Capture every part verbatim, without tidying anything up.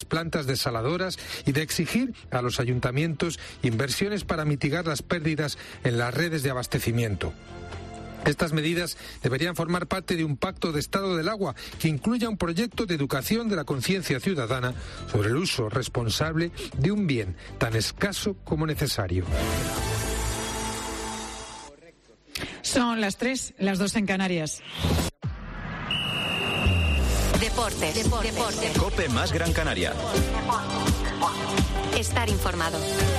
plantas desaladoras y de exigir a los ayuntamientos inversiones para mitigar las pérdidas en las redes de abastecimiento. Estas medidas deberían formar parte de un pacto de estado del agua que incluya un proyecto de educación de la conciencia ciudadana sobre el uso responsable de un bien tan escaso como necesario. Son las tres, las dos en Canarias. Deportes, deportes, deportes. COPE más Gran Canaria. Estar informado.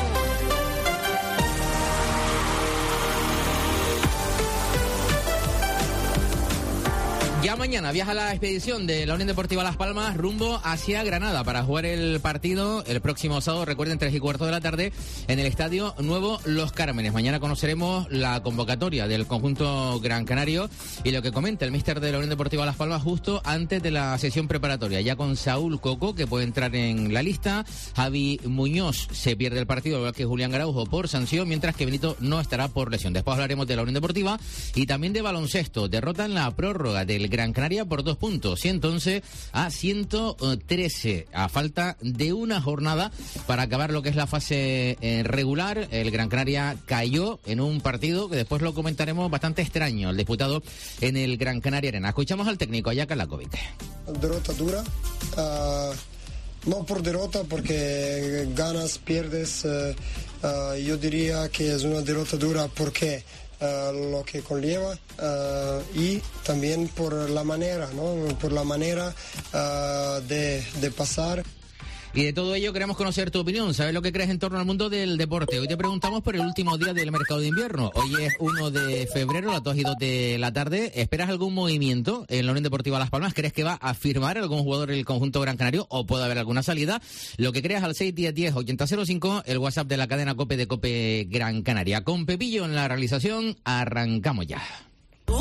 Ya mañana viaja la expedición de la Unión Deportiva Las Palmas rumbo hacia Granada para jugar el partido el próximo sábado, recuerden, tres y cuarto de la tarde, en el Estadio Nuevo Los Cármenes. Mañana conoceremos la convocatoria del conjunto gran canario y lo que comenta el míster de la Unión Deportiva Las Palmas justo antes de la sesión preparatoria, ya con Saúl Coco, que puede entrar en la lista. Javi Muñoz se pierde el partido, igual que Julián Garaujo, por sanción, mientras que Benito no estará por lesión. Después hablaremos de la Unión Deportiva y también de baloncesto. Derrota en la prórroga del Gran Canaria por dos puntos, ciento once a ciento trece, a falta de una jornada para acabar lo que es la fase eh, regular. El Gran Canaria cayó en un partido que después lo comentaremos bastante extraño, el disputado en el Gran Canaria Arena. Escuchamos al técnico Ayaka Lakovic. Derrota dura, uh, no por derrota, porque ganas, pierdes, uh, uh, yo diría que es una derrota dura porque Uh, lo que conlleva uh, y también por la manera, ¿no? Por la manera uh, de, de pasar. Y de todo ello queremos conocer tu opinión, ¿sabes lo que crees en torno al mundo del deporte? Hoy te preguntamos por el último día del mercado de invierno. Hoy es uno de febrero, las dos y dos de la tarde. ¿Esperas algún movimiento en la Unión Deportiva Las Palmas? ¿Crees que va a firmar algún jugador del conjunto Gran Canario o puede haber alguna salida? Lo que creas al seis diez diez ochenta cero cinco, el WhatsApp de la cadena COPE de COPE Gran Canaria. Con Pepillo en la realización, arrancamos ya. Uh,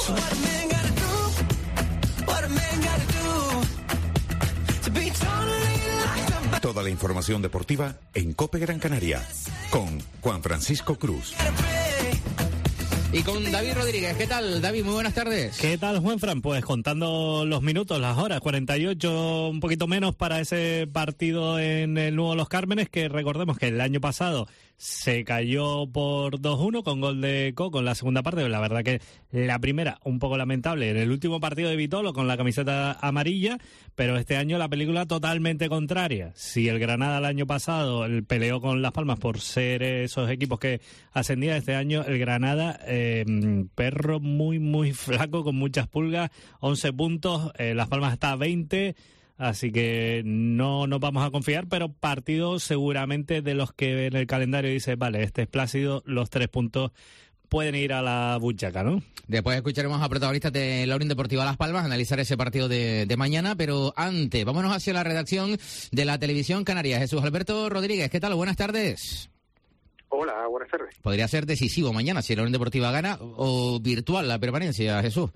Toda la información deportiva en COPE Gran Canaria, con Juan Francisco Cruz. Y con David Rodríguez. ¿Qué tal, David? Muy buenas tardes. ¿Qué tal, Juanfran? Pues contando los minutos, las horas, cuarenta y ocho, un poquito menos para ese partido en el Nuevo Los Cármenes, que recordemos que el año pasado se cayó por dos uno con gol de Coco en la segunda parte. La verdad que la primera, un poco lamentable, en el último partido de Vitolo con la camiseta amarilla, pero este año la película totalmente contraria. Si el Granada el año pasado el peleó con Las Palmas por ser esos equipos que ascendían, este año el Granada, eh, perro muy, muy flaco, con muchas pulgas, once puntos, eh, Las Palmas está a veinte. Así que no nos vamos a confiar, pero partido seguramente de los que en el calendario dice, vale, este es plácido, los tres puntos pueden ir a la buchaca, ¿no? Después escucharemos a protagonistas de la Unión Deportiva Las Palmas analizar ese partido de, de mañana, pero antes, vámonos hacia la redacción de la Televisión Canaria. Jesús Alberto Rodríguez, ¿qué tal? Buenas tardes. Hola, buenas tardes. Podría ser decisivo mañana si la Unión Deportiva gana o virtual la permanencia, Jesús.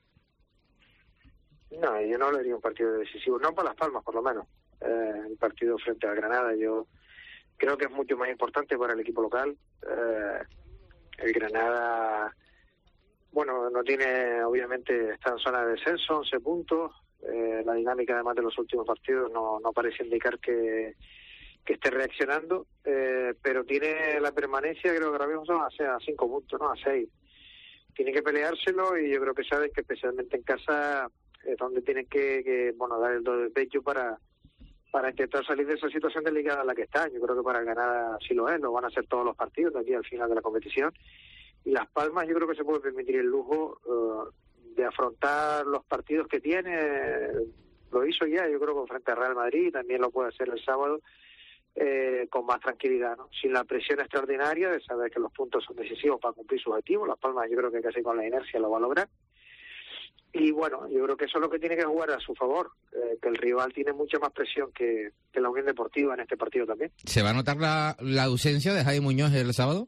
No, yo no le diría un partido decisivo, no para Las Palmas por lo menos. Eh, el partido frente a Granada yo creo que es mucho más importante para el equipo local. Eh, el Granada, bueno, no tiene, obviamente está en zona de descenso, once puntos. Eh, la dinámica además de los últimos partidos no, no parece indicar que, que esté reaccionando, eh, pero tiene la permanencia, creo que ahora mismo son a, a cinco puntos, no a seis. Tiene que peleárselo y yo creo que sabes que especialmente en casa es donde tienen que, que bueno, dar el do de pecho para para intentar salir de esa situación delicada en la que está. Yo creo que para el Granada sí lo es, lo van a hacer todos los partidos de aquí al final de la competición. Y Las Palmas yo creo que se puede permitir el lujo uh, de afrontar los partidos que tiene. Lo hizo ya, yo creo que frente a Real Madrid, también lo puede hacer el sábado, eh, con más tranquilidad, ¿no? Sin la presión extraordinaria de saber que los puntos son decisivos para cumplir sus objetivos. Las Palmas yo creo que casi con la inercia lo va a lograr. Y bueno, yo creo que eso es lo que tiene que jugar a su favor, eh, que el rival tiene mucha más presión que, que la Unión Deportiva en este partido también. ¿Se va a notar la, la ausencia de Javi Muñoz el sábado?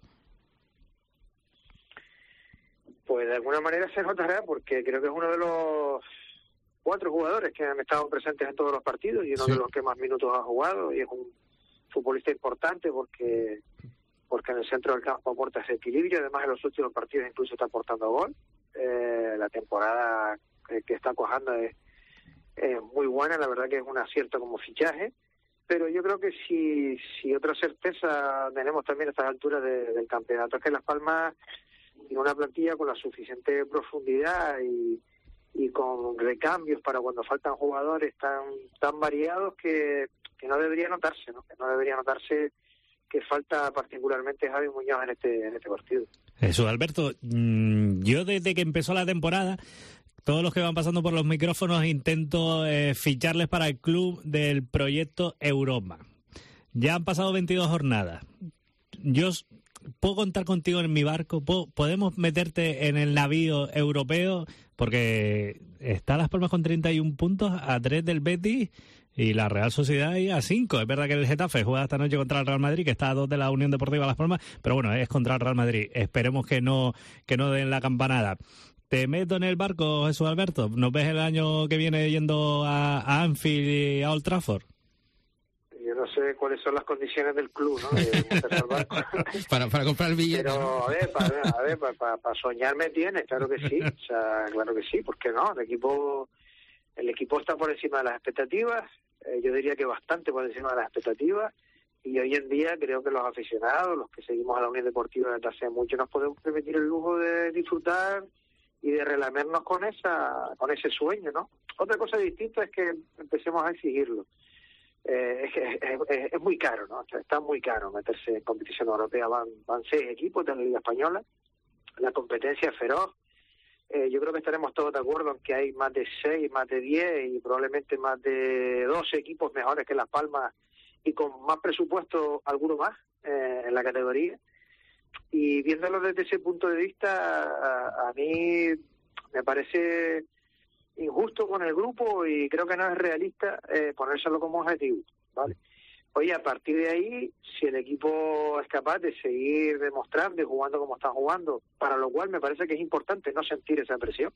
Pues de alguna manera se notará, porque creo que es uno de los cuatro jugadores que han estado presentes en todos los partidos y uno sí. de los que más minutos ha jugado, y es un futbolista importante porque porque en el centro del campo aporta ese equilibrio. Además en los últimos partidos incluso está aportando gol. Eh, la temporada que, que está cuajando es, es muy buena, la verdad que es un acierto como fichaje, pero yo creo que si, si otra certeza tenemos también a estas alturas de, del campeonato es que Las Palmas tiene una plantilla con la suficiente profundidad y, y con recambios para cuando faltan jugadores tan tan variados que, que no debería notarse, ¿no? Que no debería notarse que falta particularmente Javi Muñoz en este en este partido. Jesús Alberto, yo desde que empezó la temporada, todos los que van pasando por los micrófonos intento eh, ficharles para el club del proyecto Europa. Ya han pasado veintidós jornadas. Yo puedo contar contigo en mi barco, ¿Puedo, podemos meterte en el navío europeo, porque está Las Palmas con treinta y un puntos, a tres del Betis y la Real Sociedad ahí a cinco. Es verdad que el Getafe juega esta noche contra el Real Madrid, que está a dos de la Unión Deportiva Las Palmas, pero bueno, es contra el Real Madrid. Esperemos que no, que no den la campanada. Te meto en el barco, Jesús Alberto. ¿Nos ves el año que viene yendo a, a Anfield y a Old Trafford? Yo no sé cuáles son las condiciones del club, ¿no? De barco. para, para comprar el billete. Pero, a ver, para, a ver, para, para, para soñar me tienes, claro que sí. O sea, claro que sí, ¿por qué no? El equipo, el equipo está por encima de las expectativas. Eh, yo diría que bastante por encima de las expectativas. Y hoy en día creo que los aficionados, los que seguimos a la Unión Deportiva desde hace mucho, nos podemos permitir el lujo de disfrutar y de relamernos con esa con ese sueño, ¿no? Otra cosa distinta es que empecemos a exigirlo. Eh, es, es, es, es muy caro, ¿no? Está muy caro meterse en competición europea. Van, van seis equipos de la Liga Española. La competencia es feroz. Eh, yo creo que estaremos todos de acuerdo en que hay más de seis, más de diez y probablemente más de doce equipos mejores que Las Palmas y con más presupuesto, alguno más eh, en la categoría. Y viéndolo desde ese punto de vista, a, a mí me parece injusto con el grupo y creo que no es realista eh, ponérselo como objetivo, ¿vale? Oye, a partir de ahí, si el equipo es capaz de seguir demostrando y jugando como está jugando, para lo cual me parece que es importante no sentir esa presión,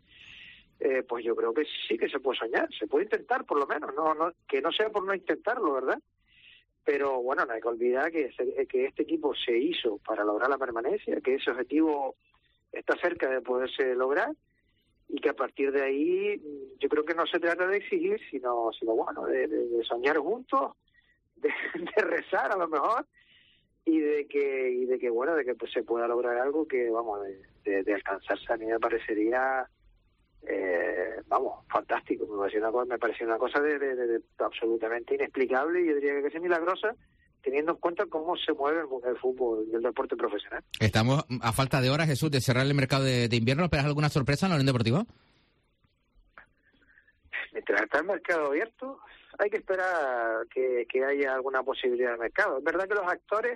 eh, pues yo creo que sí que se puede soñar, se puede intentar por lo menos, no, no que no sea por no intentarlo, ¿verdad? Pero bueno, no hay que olvidar que, se, que este equipo se hizo para lograr la permanencia, que ese objetivo está cerca de poderse lograr y que a partir de ahí yo creo que no se trata de exigir, sino, sino bueno, de, de, de soñar juntos, de, de rezar a lo mejor y de que y de que bueno, de que pues, se pueda lograr algo que vamos de, de, de alcanzarse. A mí me parecería eh, vamos, fantástico, me pareció una cosa, me pareció una cosa de, de, de, de absolutamente inexplicable y yo diría que es milagrosa, teniendo en cuenta cómo se mueve el, el fútbol y el deporte profesional. Estamos a falta de horas, Jesús, de cerrar el mercado de, de invierno. ¿Esperas alguna sorpresa en la Unión Deportiva? Mientras está el mercado abierto, hay que esperar que, que haya alguna posibilidad de mercado. Es verdad que los actores,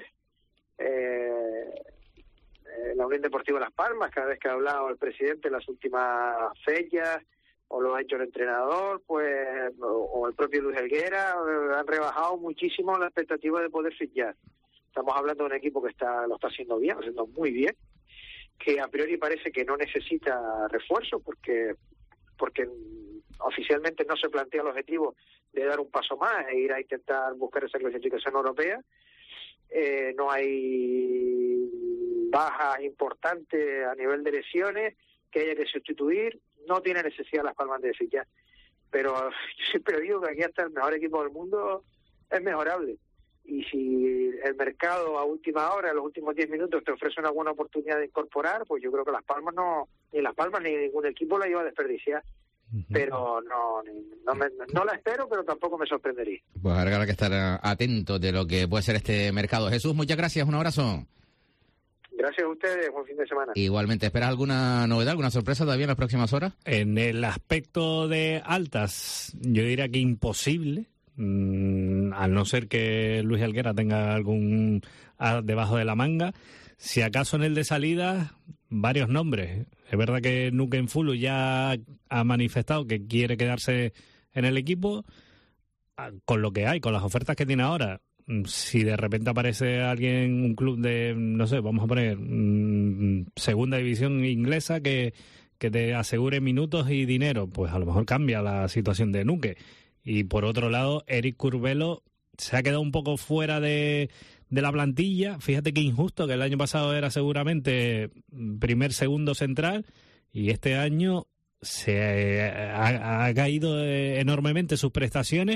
eh, eh, la Unión Deportiva Las Palmas, cada vez que ha hablado el presidente en las últimas fechas, o lo ha hecho el entrenador, pues o, o el propio Luis Helguera, eh, han rebajado muchísimo la expectativa de poder fichar. Estamos hablando de un equipo que está lo está haciendo bien, lo está haciendo muy bien, que a priori parece que no necesita refuerzo porque porque oficialmente no se plantea el objetivo de dar un paso más e ir a intentar buscar esa clasificación europea. Eh, no hay bajas importantes a nivel de lesiones que haya que sustituir. No tiene necesidad Las Palmas de fichar, pero yo siempre digo que aquí hasta el mejor equipo del mundo es mejorable y si el mercado a última hora, en los últimos diez minutos te ofrece una buena oportunidad de incorporar, pues yo creo que Las Palmas no, ni Las Palmas ni ningún equipo la iba a desperdiciar, uh-huh. pero no, no, me, no la espero, pero tampoco me sorprendería. Pues ahora habrá que estar atentos de lo que puede ser este mercado. Jesús, muchas gracias, un abrazo. Gracias a ustedes, buen fin de semana. Igualmente, ¿esperas alguna novedad, alguna sorpresa todavía en las próximas horas? En el aspecto de altas, yo diría que imposible, mmm, al no ser que Luis Helguera tenga algún as debajo de la manga. Si acaso en el de salida, varios nombres. Es verdad que Nuken Fulu ya ha manifestado que quiere quedarse en el equipo. Con lo que hay, con las ofertas que tiene ahora, si de repente aparece alguien, un club de, no sé, vamos a poner mmm, segunda división inglesa que, que te asegure minutos y dinero, pues a lo mejor cambia la situación de Nuque. Y por otro lado, Eric Curbelo se ha quedado un poco fuera de, de la plantilla. Fíjate qué injusto, que el año pasado era seguramente primer, segundo central y este año se ha, ha caído enormemente sus prestaciones.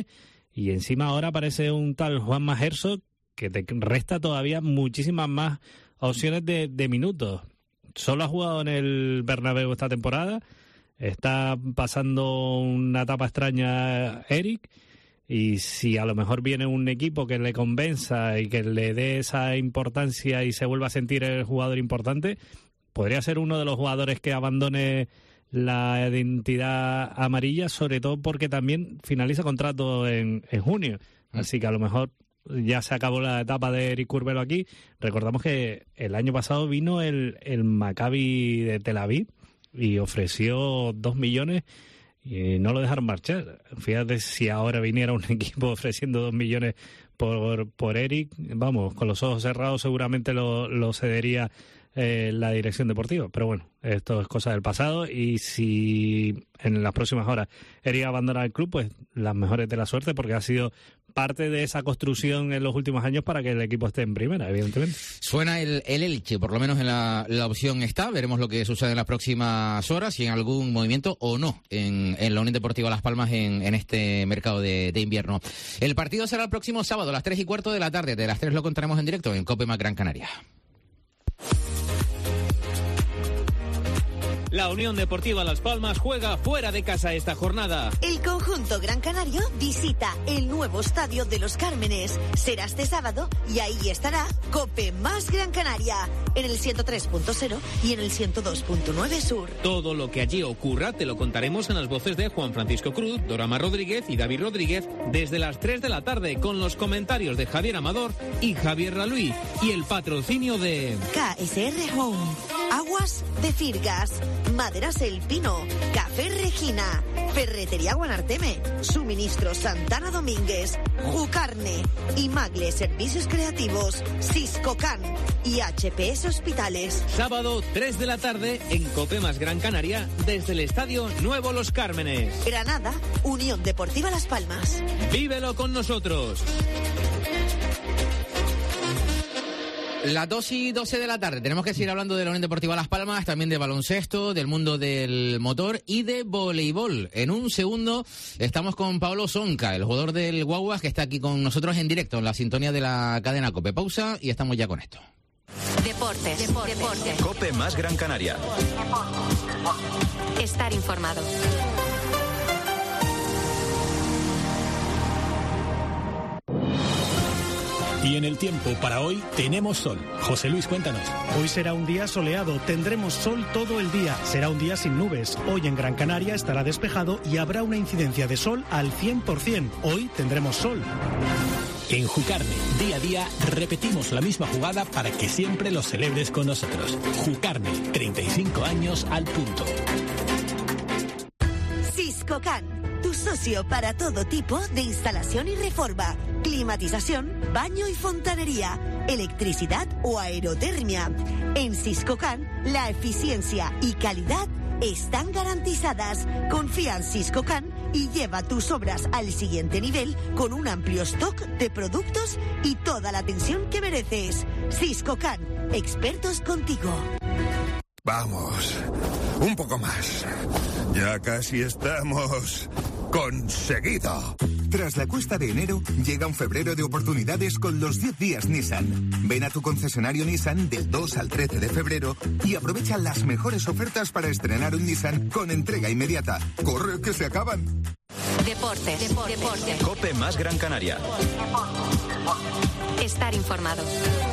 y encima ahora aparece un tal Juanma Herzog que te resta todavía muchísimas más opciones de, de minutos. Solo ha jugado en el Bernabéu esta temporada, está pasando una etapa extraña Eric, y si a lo mejor viene un equipo que le convenza y que le dé esa importancia y se vuelva a sentir el jugador importante, podría ser uno de los jugadores que abandone la identidad amarilla, sobre todo porque también finaliza contrato en, en junio. Así que a lo mejor ya se acabó la etapa de Eric Curbelo aquí. Recordamos que el año pasado vino el, el Maccabi de Tel Aviv y ofreció dos millones y no lo dejaron marchar. Fíjate si ahora viniera un equipo ofreciendo dos millones por, por Eric, vamos, con los ojos cerrados seguramente lo, lo cedería eh, la dirección deportiva. Pero bueno, esto es cosa del pasado, y si en las próximas horas Eric abandona el club, pues las mejores de la suerte, porque ha sido parte de esa construcción en los últimos años para que el equipo esté en primera, evidentemente. Suena el, el Elche, por lo menos en la, la opción está. Veremos lo que sucede en las próximas horas, si en algún movimiento o no en, en la Unión Deportiva Las Palmas en, en este mercado de, de invierno. El partido será el próximo sábado a las tres y cuarto de la tarde. De las tres lo contaremos en directo en COPE más Gran Canaria. La Unión Deportiva Las Palmas juega fuera de casa esta jornada. El conjunto gran canario visita el nuevo estadio de Los Cármenes. Será este sábado y ahí estará COPE más Gran Canaria, en el ciento tres punto cero y en el ciento dos punto nueve Sur. Todo lo que allí ocurra te lo contaremos en las voces de Juan Francisco Cruz, Dorama Rodríguez y David Rodríguez desde las tres de la tarde, con los comentarios de Javier Amador y Javier Raluí y el patrocinio de K S R Home, Aguas de Firgas, Maderas El Pino, Café Regina, Ferretería Guanarteme, Suministro Santana Domínguez, Jucarne, Imagle Servicios Creativos, Siscocan y H P S Hospitales. Sábado tres de la tarde en COPE más Gran Canaria desde el Estadio Nuevo Los Cármenes. Granada, Unión Deportiva Las Palmas. Vívelo con nosotros. Las dos y doce de la tarde. Tenemos que seguir hablando de la Unión Deportiva Las Palmas, también de baloncesto, del mundo del motor y de voleibol. En un segundo estamos con Paolo Sonca, el jugador del Guaguas, que está aquí con nosotros en directo en la sintonía de la cadena COPE. Pausa y estamos ya con esto. Deportes, deportes, deportes. COPE más Gran Canaria. Estar informado. Y en el tiempo para hoy tenemos sol. José Luis, cuéntanos. Hoy será un día soleado, tendremos sol todo el día. Será un día sin nubes. Hoy en Gran Canaria estará despejado y habrá una incidencia de sol al cien por ciento. Hoy tendremos sol. En Jucarne, día a día, repetimos la misma jugada para que siempre lo celebres con nosotros. Jucarne, treinta y cinco años al punto. Siscocan, tu socio para todo tipo de instalación y reforma, climatización, baño y fontanería, electricidad o aerotermia. En Siscocan, la eficiencia y calidad están garantizadas. Confía en Siscocan y lleva tus obras al siguiente nivel con un amplio stock de productos y toda la atención que mereces. Siscocan, expertos contigo. Vamos, un poco más. Ya casi estamos conseguido. Tras la cuesta de enero, llega un febrero de oportunidades con los diez días Nissan. Ven a tu concesionario Nissan del dos al trece de febrero y aprovecha las mejores ofertas para estrenar un Nissan con entrega inmediata. ¡Corre, que se acaban! Deportes, deportes, deportes. COPE más Gran Canaria. Estar informado.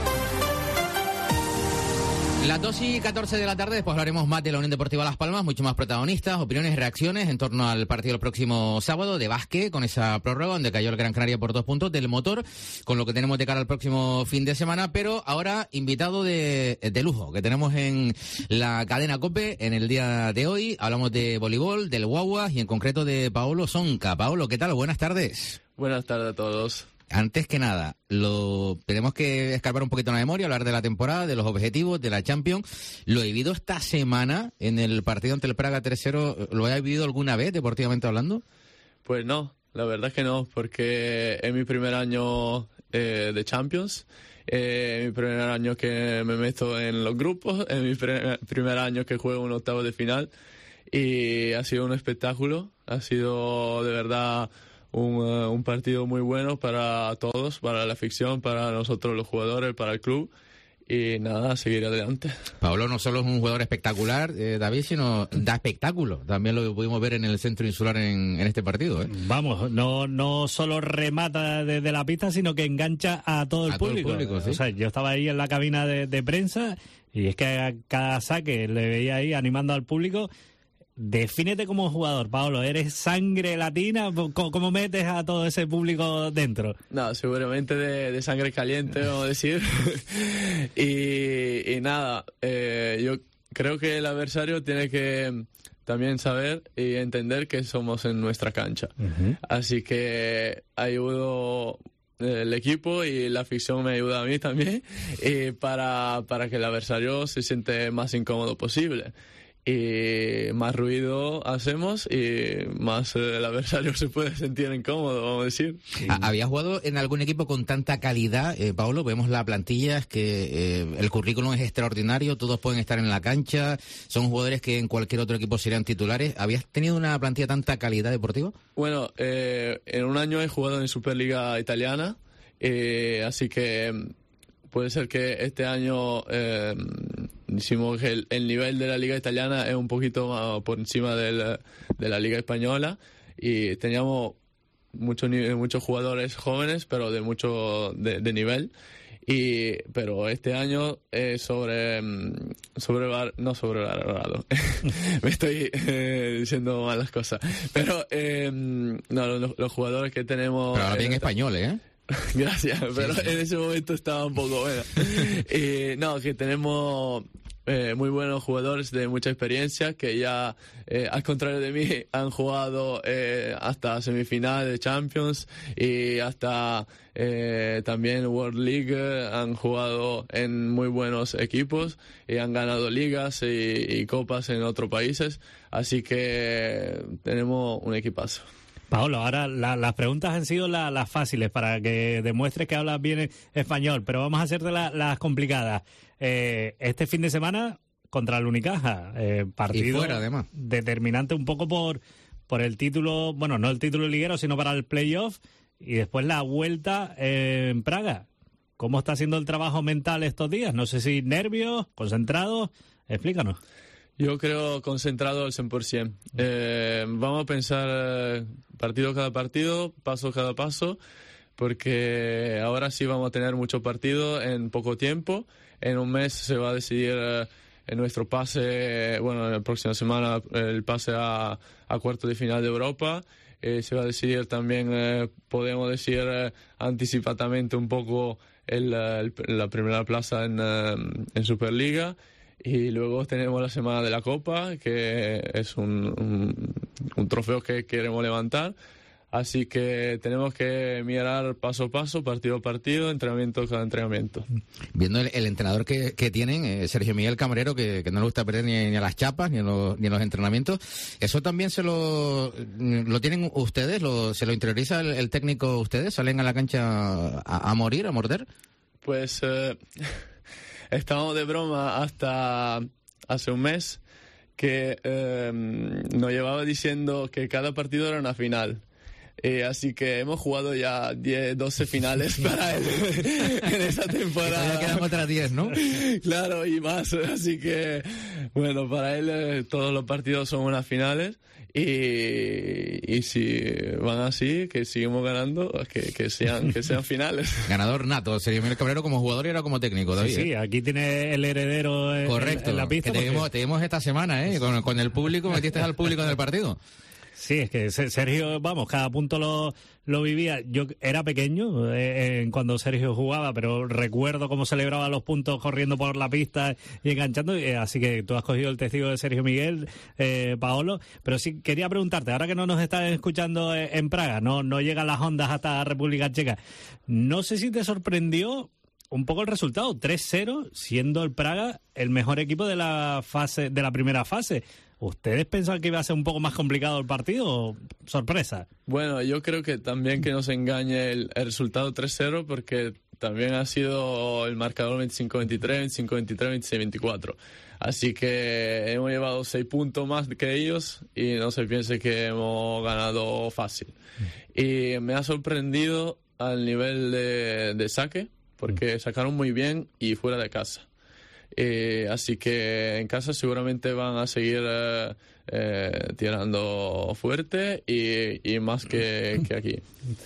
Las dos y catorce de la tarde, después hablaremos más de la Unión Deportiva Las Palmas, mucho más protagonistas, opiniones, reacciones en torno al partido del próximo sábado, de básquet, con esa prórroga donde cayó el Gran Canaria por dos puntos, del motor, con lo que tenemos de cara al próximo fin de semana, pero ahora invitado de, de lujo, que tenemos en la cadena COPE en el día de hoy. Hablamos de voleibol, del Guaguas y en concreto de Paolo Sonca. Paolo, ¿qué tal? Buenas tardes. Buenas tardes a todos. Antes que nada, lo tenemos que escarbar un poquito la memoria, hablar de la temporada, de los objetivos, de la Champions. Lo he vivido esta semana en el partido ante el Praga tres cero. ¿Lo he vivido alguna vez, deportivamente hablando? Pues no, la verdad es que no, porque es mi primer año eh, de Champions. Es mi primer año que me meto en los grupos, es mi pre- primer año que juego un octavo de final y ha sido un espectáculo, ha sido de verdad un, uh, un partido muy bueno para todos, para la afición, para nosotros los jugadores, para el club. Y nada, seguir adelante. Paolo no solo es un jugador espectacular, eh, David, sino da espectáculo. También lo pudimos ver en el centro insular en, en este partido. ¿eh? Vamos, no no solo remata desde la pista, sino que engancha a todo el a público. Todo el público, ¿sí? O sea, yo estaba ahí en la cabina de, de prensa y es que a cada saque le veía ahí animando al público. Defínete como jugador, Paolo. ¿Eres sangre latina? ¿Cómo, cómo metes a todo ese público dentro? No, seguramente de, de sangre caliente, vamos a decir. y, y nada, eh, yo creo que el adversario tiene que también saber y entender que somos en nuestra cancha. Uh-huh. Así que ayudo el equipo y la afición me ayuda a mí también y para, para que el adversario se siente más incómodo posible. Y más ruido hacemos y más eh, el adversario se puede sentir incómodo, vamos a decir. ¿Había jugado en algún equipo con tanta calidad, eh, Paolo? Vemos la plantilla, es que eh, el currículum es extraordinario, todos pueden estar en la cancha, son jugadores que en cualquier otro equipo serían titulares. ¿Habías tenido una plantilla de tanta calidad deportiva? Bueno, eh, en un año he jugado en Superliga Italiana, eh, así que puede ser que este año eh, decimos que el, el nivel de la liga italiana es un poquito más por encima del, de la liga española y teníamos muchos muchos jugadores jóvenes pero de mucho de, de nivel y pero este año es sobre sobre no sobrevalorado me estoy eh, diciendo malas cosas pero eh, no los, los jugadores que tenemos pero ahora bien españoles, ¿eh? Gracias, pero sí, sí. en ese momento estaba un poco bueno. Y no, que tenemos eh, muy buenos jugadores de mucha experiencia que ya, eh, al contrario de mí, han jugado eh, hasta semifinal de Champions y hasta eh, también World League, han jugado en muy buenos equipos y han ganado ligas y, y copas en otros países, así que tenemos un equipazo. Paolo, ahora la, las preguntas han sido la, las fáciles para que demuestres que hablas bien español, pero vamos a hacerte la, las complicadas. Eh, este fin de semana contra el Unicaja, eh, partido y fuera, además. Determinante un poco por, por el título, bueno, no el título liguero, sino para el playoff, y después la vuelta eh, en Praga. ¿Cómo está haciendo el trabajo mental estos días? No sé si nervios, concentrados, explícanos. Yo creo concentrado al cien por ciento. Eh, vamos a pensar eh, partido cada partido, paso cada paso, porque ahora sí vamos a tener muchos partidos en poco tiempo. En un mes se va a decidir eh, en nuestro pase, bueno, en la próxima semana el pase a, a cuarto de final de Europa. Eh, se va a decidir también, eh, podemos decir eh, anticipadamente un poco el, el, la primera plaza en, eh, en Superliga. Y luego tenemos la semana de la Copa, que es un, un, un trofeo que queremos levantar. Así que tenemos que mirar paso a paso, partido a partido, entrenamiento cada entrenamiento. Viendo el, el entrenador que, que tienen, eh, Sergio Miguel Camarero, que, que no le gusta perder ni, ni a las chapas, ni, a los, ni a los entrenamientos, ¿eso también se lo, lo tienen ustedes? Lo, ¿Se lo interioriza el, el técnico ustedes? ¿Salen a la cancha a, a morir, a morder? Pues... Eh... Estábamos de broma hasta hace un mes que eh, nos llevaba diciendo que cada partido era una final. Eh, así que hemos jugado ya diez, doce finales para él en esa temporada. Ya quedan otras diez, ¿no? Claro, y más. Así que, bueno, para él eh, todos los partidos son unas finales. Y, y si van así, que seguimos ganando, que, que sean que sean finales. Ganador nato, Sergio Miguel Cabrero como jugador y ahora como técnico, David. Sí, sí, aquí tiene el heredero en, correcto, en la pista. Que te, vimos, te vimos esta semana, ¿eh? Con, con el público, metiste al público en el partido. Sí, es que Sergio, vamos, cada punto lo, lo vivía. Yo era pequeño eh, en cuando Sergio jugaba, pero recuerdo cómo celebraba los puntos corriendo por la pista y enganchando. Eh, así que tú has cogido el testigo de Sergio Miguel, eh, Paolo. Pero sí quería preguntarte, ahora que no nos estás escuchando en Praga, no, no llegan las ondas hasta República Checa. No sé si te sorprendió un poco el resultado, tres cero, siendo el Praga el mejor equipo de la fase, de la primera fase. ¿Ustedes pensaban que iba a ser un poco más complicado el partido o sorpresa? Bueno, yo creo que también que nos engañe el, el resultado tres cero porque también ha sido el marcador veinticinco veintitrés, veinticinco veintitrés, veintiséis veinticuatro. Así que hemos llevado seis puntos más que ellos y no se piense que hemos ganado fácil. Y me ha sorprendido al nivel de, de saque, porque sacaron muy bien y fuera de casa. Eh, así que en casa seguramente van a seguir eh, eh, tirando fuerte y, y más que, que aquí.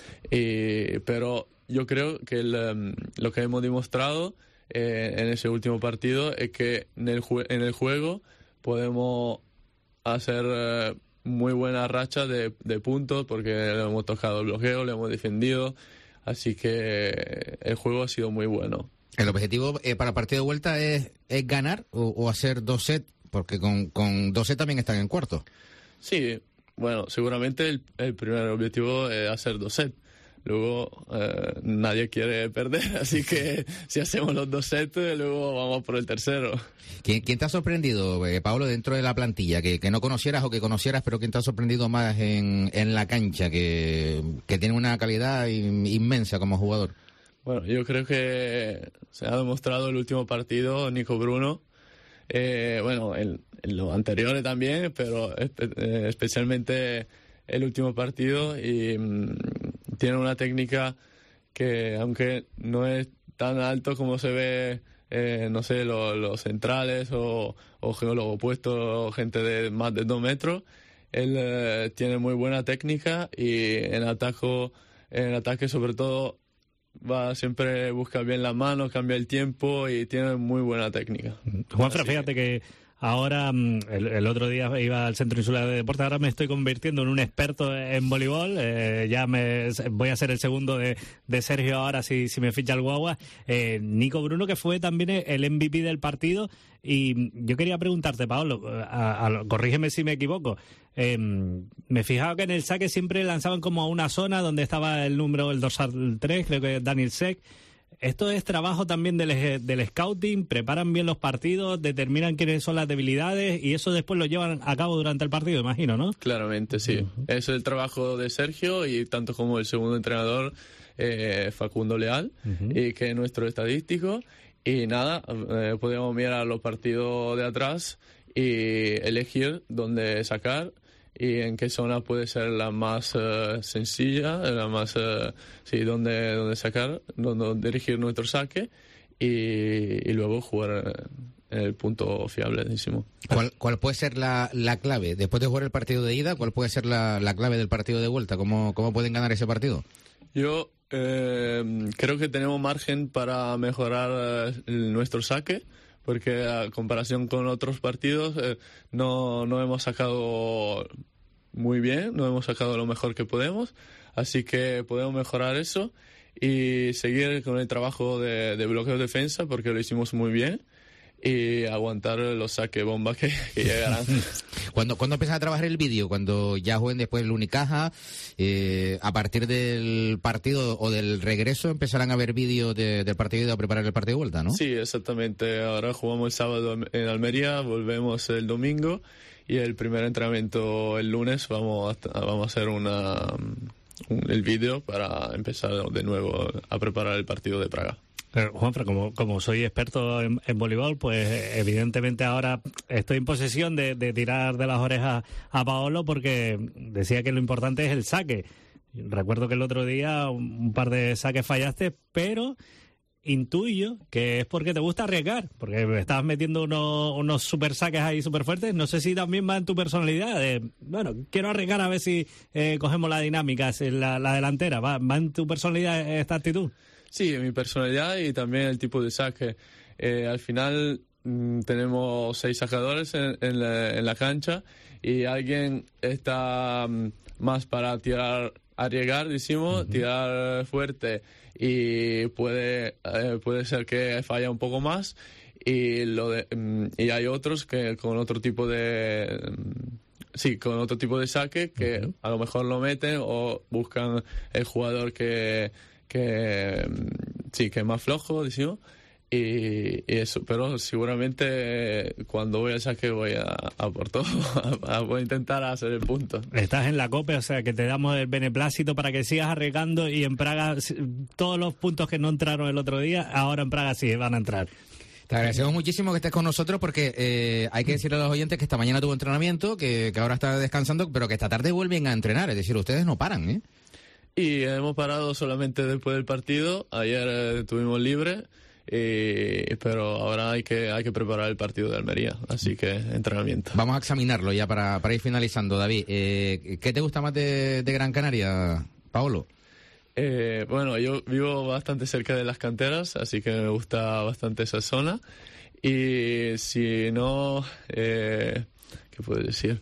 Y, pero yo creo que el, um, lo que hemos demostrado eh, en ese último partido es que en el, jue- en el juego podemos hacer eh, muy buena racha de, de puntos porque le hemos tocado el bloqueo, le hemos defendido. Así que el juego ha sido muy bueno. ¿El objetivo eh, para el partido de vuelta es, es ganar o, o hacer dos sets? Porque con, con dos sets también están en cuarto. Sí, bueno, seguramente el, el primer objetivo es hacer dos sets. Luego eh, nadie quiere perder, así que si hacemos los dos sets, luego vamos por el tercero. ¿Quién, quién te ha sorprendido, eh, Pablo, dentro de la plantilla? Que, que no conocieras o que conocieras, pero ¿quién te ha sorprendido más en, en la cancha? Que, que tiene una calidad in, inmensa como jugador. Bueno, yo creo que se ha demostrado el último partido Nico Bruno. Eh, bueno, en, en los anteriores también, pero espe- eh, especialmente el último partido. Y mmm, tiene una técnica que, aunque no es tan alto como se ve, eh, no sé, lo, los centrales o, o los opuestos, gente de más de dos metros, él eh, tiene muy buena técnica y en ataque, en ataque sobre todo, va siempre busca bien las manos, cambia el tiempo y tiene muy buena técnica. Juanfra, fíjate que ahora, el, el otro día iba al Centro Insular de Deportes, ahora me estoy convirtiendo en un experto en voleibol, eh, ya me voy a ser el segundo de, de Sergio ahora si, si me ficha el guagua. Eh, Nico Bruno, que fue también el M V P del partido, y yo quería preguntarte, Pablo, a, a, corrígeme si me equivoco, eh, me fijaba que en el saque siempre lanzaban como a una zona donde estaba el número, el dorsal tres, creo que es Daniel Sek. ¿Esto es trabajo también del, del scouting? ¿Preparan bien los partidos? ¿Determinan quiénes son las debilidades? Y eso después lo llevan a cabo durante el partido, imagino, ¿no? Claramente, sí. Uh-huh. Es el trabajo de Sergio y tanto como el segundo entrenador, eh, Facundo Leal, uh-huh. y que es nuestro estadístico. Y nada, eh, podemos mirar los partidos de atrás y elegir dónde sacar y en qué zona puede ser la más uh, sencilla, la más, uh, sí, donde, donde sacar, donde dirigir nuestro saque y, y luego jugar en el punto fiable, decimos. ¿Cuál, cuál puede ser la, la clave? Después de jugar el partido de ida, ¿cuál puede ser la, la clave del partido de vuelta? ¿Cómo, cómo pueden ganar ese partido? Yo eh, creo que tenemos margen para mejorar uh, nuestro saque, porque a comparación con otros partidos eh, no, no hemos sacado muy bien, no hemos sacado lo mejor que podemos, así que podemos mejorar eso y seguir con el trabajo de, de bloqueo de defensa, porque lo hicimos muy bien, y aguantar los saques bomba que, que llegarán. ¿Cuándo, ¿Cuándo empiezan a trabajar el vídeo? ¿Cuando ya jueguen después el Unicaja? Eh, ¿A partir del partido o del regreso empezarán a ver vídeos de, del partido y a preparar el partido de vuelta, no? Sí, exactamente. Ahora jugamos el sábado en Almería, volvemos el domingo y el primer entrenamiento el lunes vamos a, vamos a hacer una, un, el vídeo para empezar de nuevo a preparar el partido de Praga. Pero, Juanfra, como, como soy experto en, en voleibol, pues evidentemente ahora estoy en posesión de, de tirar de las orejas a Paolo, porque decía que lo importante es el saque. Recuerdo que el otro día un, un par de saques fallaste, pero intuyo que es porque te gusta arriesgar, porque estabas metiendo unos, unos super saques ahí súper fuertes. No sé si también va en tu personalidad de, bueno, quiero arriesgar a ver si eh, cogemos la dinámica, la, la delantera. ¿Va, ¿Va en tu personalidad esta actitud? Sí, mi personalidad y también el tipo de saque. Eh, al final mmm, tenemos seis sacadores en, en, la, en la cancha y alguien está um, más para tirar, arriesgar, decimos, uh-huh. tirar fuerte y puede, eh, puede ser que falla un poco más y, lo de, um, y hay otros que con otro tipo de... Um, Sí, con otro tipo de saque que uh-huh. a lo mejor lo meten o buscan el jugador que... que sí, que es más flojo, decimos, Y, y eso, pero seguramente cuando voy a saque voy a, a por todo, a, a, voy a intentar hacer el punto. Estás en la Copa, o sea que te damos el beneplácito para que sigas arriesgando, y en Praga todos los puntos que no entraron el otro día, ahora en Praga sí van a entrar. Te agradecemos muchísimo que estés con nosotros, porque eh, hay que decirle a los oyentes que esta mañana tuvo entrenamiento, que, que ahora está descansando, pero que esta tarde vuelven a entrenar, es decir, ustedes no paran, ¿eh? Y hemos parado solamente después del partido, ayer eh, estuvimos libres. Y, pero ahora hay que hay que preparar el partido de Almería, así que entrenamiento. Vamos a examinarlo ya para, para ir finalizando. David, eh, ¿qué te gusta más de, de Gran Canaria, Paolo? Eh, bueno, yo vivo bastante cerca de las canteras, así que me gusta bastante esa zona. Y si no, eh, ¿qué puedo decir?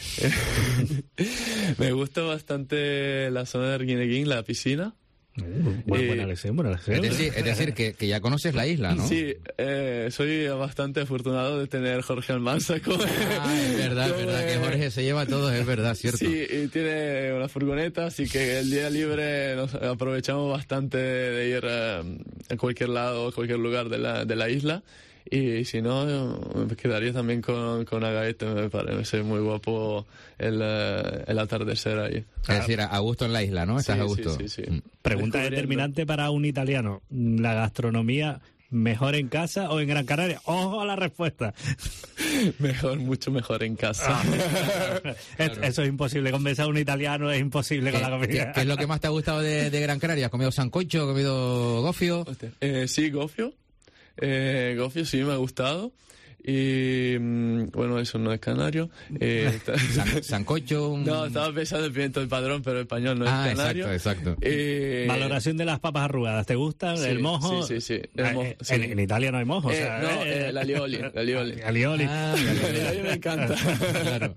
Me gusta bastante la zona de Arguineguín, la piscina. Uh, buena, buena lección, buena lección. Es decir, es decir que, que ya conoces la isla, ¿no? Sí, eh, soy bastante afortunado de tener Jorge Almanza como... Ah, es verdad, es verdad, que Jorge se lleva todo, es verdad, cierto. Sí, y tiene una furgoneta, así que el día libre nos aprovechamos bastante de ir a, a cualquier lado, a cualquier lugar de la, de la isla. Y si no, me quedaría también con, con Agaete, me parece muy guapo el, el atardecer ahí. Es decir, a gusto en la isla, ¿no? Estás sí, a gusto. Sí, sí, sí. Pregunta determinante para un italiano. ¿La gastronomía mejor en casa o en Gran Canaria? ¡Ojo a la respuesta! Mejor, mucho mejor en casa. Claro. Eso es imposible. Convencer a un italiano es imposible con la comida. ¿Qué, ¿Qué es lo que más te ha gustado de, de Gran Canaria? ¿Has comido sancocho? ¿Has comido gofio? Eh, sí, gofio. Eh, gofio sí me ha gustado. Y bueno, eso no es canario. Eh, San, sancocho. Un... No, estaba pensando en pimiento del Padrón, pero español no ah, es canario. Exacto, exacto. Eh, Valoración de las papas arrugadas. ¿Te gusta sí, el mojo? Sí, sí, sí. El mojo, eh, sí. En, en Italia no hay mojo. Eh, o sea, no, eh, eh, la alioli. La alioli. La alioli. Ah, la alioli me encanta. Claro.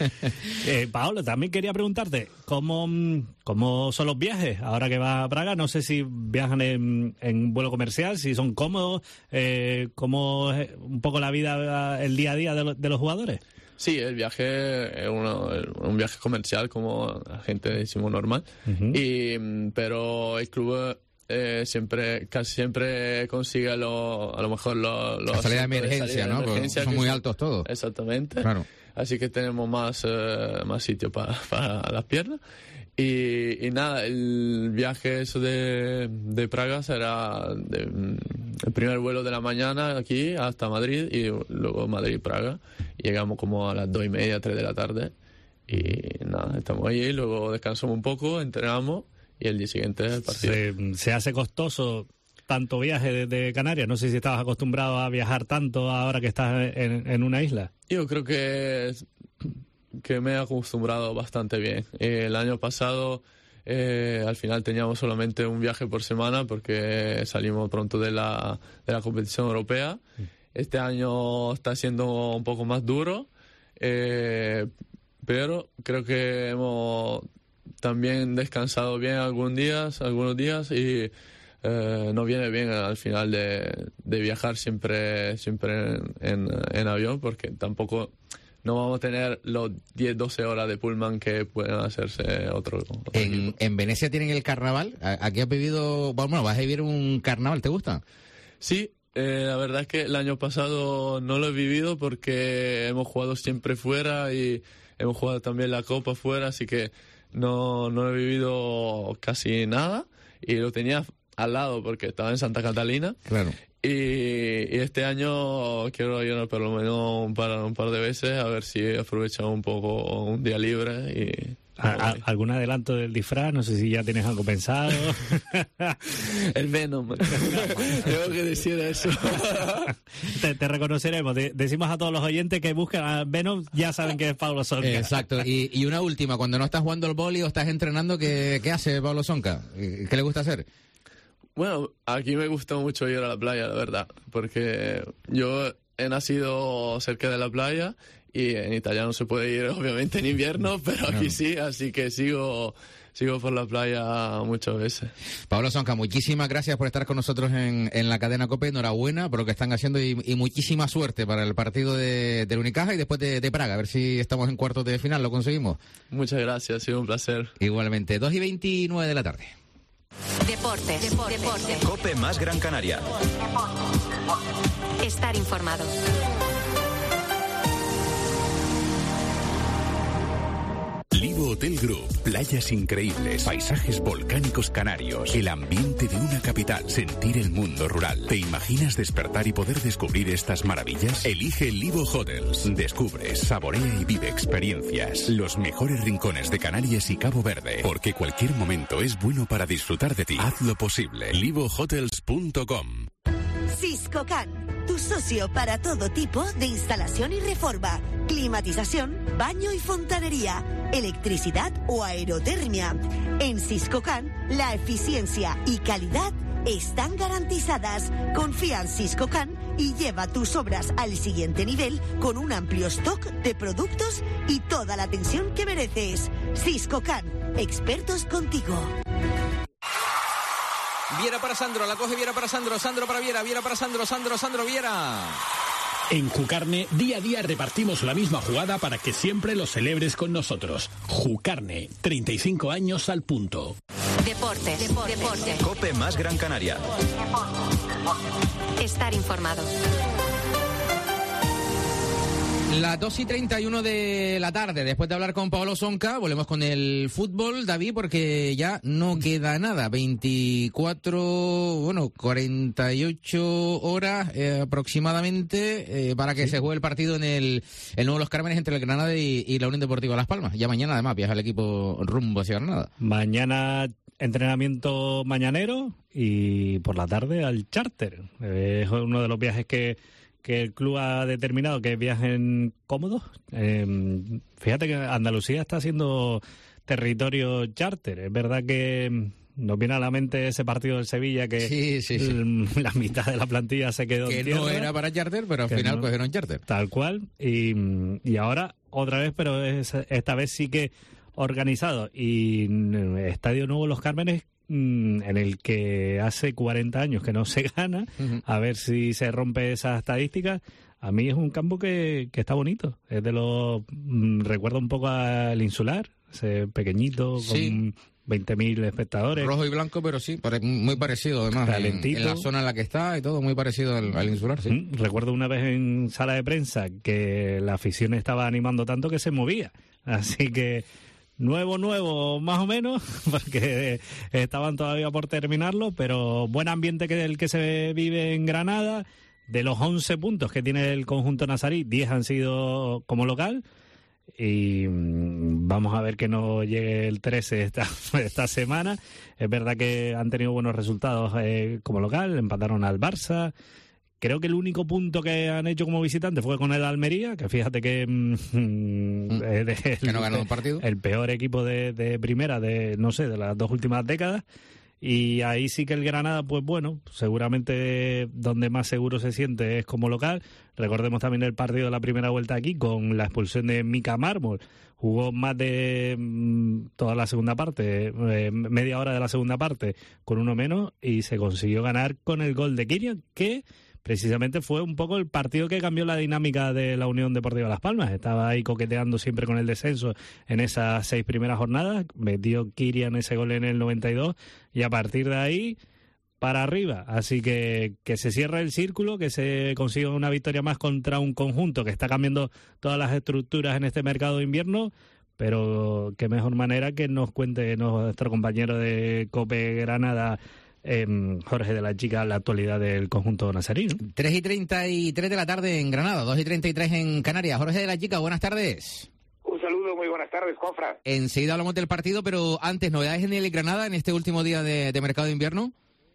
eh, Paolo, también quería preguntarte, ¿cómo, ¿cómo son los viajes ahora que vas a Praga? No sé si viajan en, en vuelo comercial, si son cómodos, eh, cómo es un poco la vida, el día a día de, lo, de los jugadores. Sí, el viaje es uno, un viaje comercial como la gente decimos normal, uh-huh. y, pero el club eh, siempre, casi siempre consigue lo, a lo mejor los... La salida de emergencia, ¿no? De emergencia, son muy son, altos todos. Exactamente. Claro. Así que tenemos más, uh, más sitio para, para las piernas. Y, y nada, el viaje eso de, de Praga será de, el primer vuelo de la mañana aquí hasta Madrid y luego Madrid-Praga. Llegamos como a las dos y media, tres de la tarde y nada, estamos ahí, luego descansamos un poco, entrenamos y el día siguiente el partido. Se, se hace costoso tanto viaje desde Canarias, no sé si estabas acostumbrado a viajar tanto ahora que estás en, en una isla. Yo creo que... que me he acostumbrado bastante bien. Eh, el año pasado eh, al final teníamos solamente un viaje por semana porque salimos pronto de la, de la competición europea. Este año está siendo un poco más duro, eh, pero creo que hemos también descansado bien algunos días, algunos días y eh, nos viene bien al final de, de viajar siempre, siempre en, en, en avión porque tampoco... no vamos a tener los diez, doce horas de pullman que pueden hacerse otro, otro en, en Venecia tienen el carnaval. Aquí has vivido, bueno, vas a vivir un carnaval, ¿te gusta? Sí, eh, la verdad es que el año pasado no lo he vivido porque hemos jugado siempre fuera y hemos jugado también la Copa fuera, así que no, no he vivido casi nada y lo tenía al lado porque estaba en Santa Catalina. Claro. Y, y este año quiero ir por lo menos un par, un par de veces a ver si aprovechamos un poco un día libre. Y ¿A, a, ¿Algún adelanto del disfraz? No sé si ya tienes algo pensado. El Venom. Tengo que decir eso. te, te reconoceremos. De, decimos a todos los oyentes que buscan a Venom, ya saben que es Pablo Sonca. Exacto. Y, y una última, cuando no estás jugando al boli o estás entrenando, ¿qué, qué hace Pablo Sonca? ¿Qué le gusta hacer? Bueno, aquí me gusta mucho ir a la playa, la verdad, porque yo he nacido cerca de la playa y en Italia no se puede ir, obviamente, en invierno, pero aquí sí, así que sigo sigo por la playa muchas veces. Pablo Sonca, muchísimas gracias por estar con nosotros en, en la cadena COPE, enhorabuena por lo que están haciendo y, y muchísima suerte para el partido de, del Unicaja y después de, de Praga, a ver si estamos en cuartos de final, ¿lo conseguimos? Muchas gracias, ha sido un placer. Igualmente, dos y veintinueve de la tarde. Deportes. Deportes. Deportes. COPE más Gran Canaria. Estar informado. Livo Hotel Group, playas increíbles, paisajes volcánicos canarios, el ambiente de una capital, sentir el mundo rural. ¿Te imaginas despertar y poder descubrir estas maravillas? Elige Livo Hotels. Descubre, saborea y vive experiencias. Los mejores rincones de Canarias y Cabo Verde, porque cualquier momento es bueno para disfrutar de ti. Hazlo posible. livo hotels punto com. Siscocan, tu socio para todo tipo de instalación y reforma, climatización, baño y fontanería, electricidad o aerotermia. En Siscocan, la eficiencia y calidad están garantizadas. Confía en Siscocan y lleva tus obras al siguiente nivel con un amplio stock de productos y toda la atención que mereces. Siscocan, expertos contigo. Viera para Sandro, la coge Viera para Sandro, Sandro para Viera, Viera para Sandro, Sandro, Sandro, Viera. En Jucarne, día a día repartimos la misma jugada para que siempre lo celebres con nosotros. Jucarne, treinta y cinco años al punto. Deportes. Deportes. Deportes. COPE más Gran Canaria. Estar informado. Las dos y treinta y uno de la tarde, después de hablar con Pablo Sonca, volvemos con el fútbol, David, porque ya no queda nada. veinticuatro, bueno, cuarenta y ocho horas eh, aproximadamente eh, para que sí. se juegue el partido en el, el Nuevo Los Cármenes entre el Granada y, y la Unión Deportiva Las Palmas. Ya mañana, además, viaja el equipo rumbo hacia Granada. Mañana entrenamiento mañanero y por la tarde al charter. Es uno de los viajes que... que el club ha determinado que viajen cómodos. Eh, fíjate que Andalucía está haciendo territorio charter. Es verdad que nos viene a la mente ese partido del Sevilla que sí, sí, sí. El, la mitad de la plantilla se quedó que en tierra, no era para charter, pero al final no, cogieron charter. Tal cual. Y, y ahora otra vez, pero es, esta vez sí que organizado. Y Estadio Nuevo Los Cármenes, en el que hace cuarenta años que no se gana, uh-huh. a ver si se rompe esa estadística. A mí es un campo que, que está bonito. Es de los... Mmm, recuerda un poco al Insular, ese pequeñito, sí. con veinte mil espectadores. Rojo y blanco, pero sí, muy parecido además. En, en la zona en la que está y todo, muy parecido al, al Insular, sí. Mm, recuerdo una vez en sala de prensa que la afición estaba animando tanto que se movía. Así que... Nuevo, nuevo, más o menos, porque estaban todavía por terminarlo, pero buen ambiente que el que se vive en Granada. De los once puntos que tiene el conjunto nazarí, diez han sido como local. Y vamos a ver que no llegue el trece esta, esta semana. Es verdad que han tenido buenos resultados eh, como local, empataron al Barça. Creo que el único punto que han hecho como visitante fue con el Almería, que fíjate que... Mm, es de, que el, no ganó un partido. El peor equipo de, de primera de, no sé, de las dos últimas décadas. Y ahí sí que el Granada, pues bueno, seguramente donde más seguro se siente es como local. Recordemos también el partido de la primera vuelta aquí con la expulsión de Mika Mármol. Jugó más de mm, toda la segunda parte, eh, media hora de la segunda parte con uno menos y se consiguió ganar con el gol de Kirian, que... precisamente fue un poco el partido que cambió la dinámica de la Unión Deportiva Las Palmas. Estaba ahí coqueteando siempre con el descenso en esas seis primeras jornadas. Metió Kirian ese gol en el noventa y dos y a partir de ahí para arriba. Así que que se cierra el círculo, que se consiga una victoria más contra un conjunto que está cambiando todas las estructuras en este mercado de invierno. Pero qué mejor manera que nos cuente nuestro compañero de COPE Granada, Eh, Jorge de la Chica, la actualidad del conjunto nazarí, ¿no? tres y treinta y tres de la tarde en Granada, dos y treinta y tres en Canarias. Jorge de la Chica, buenas tardes. Un saludo, muy buenas tardes, Juanfran. Enseguida hablamos del partido, pero antes, ¿novedades en el Granada en este último día de, de mercado de invierno?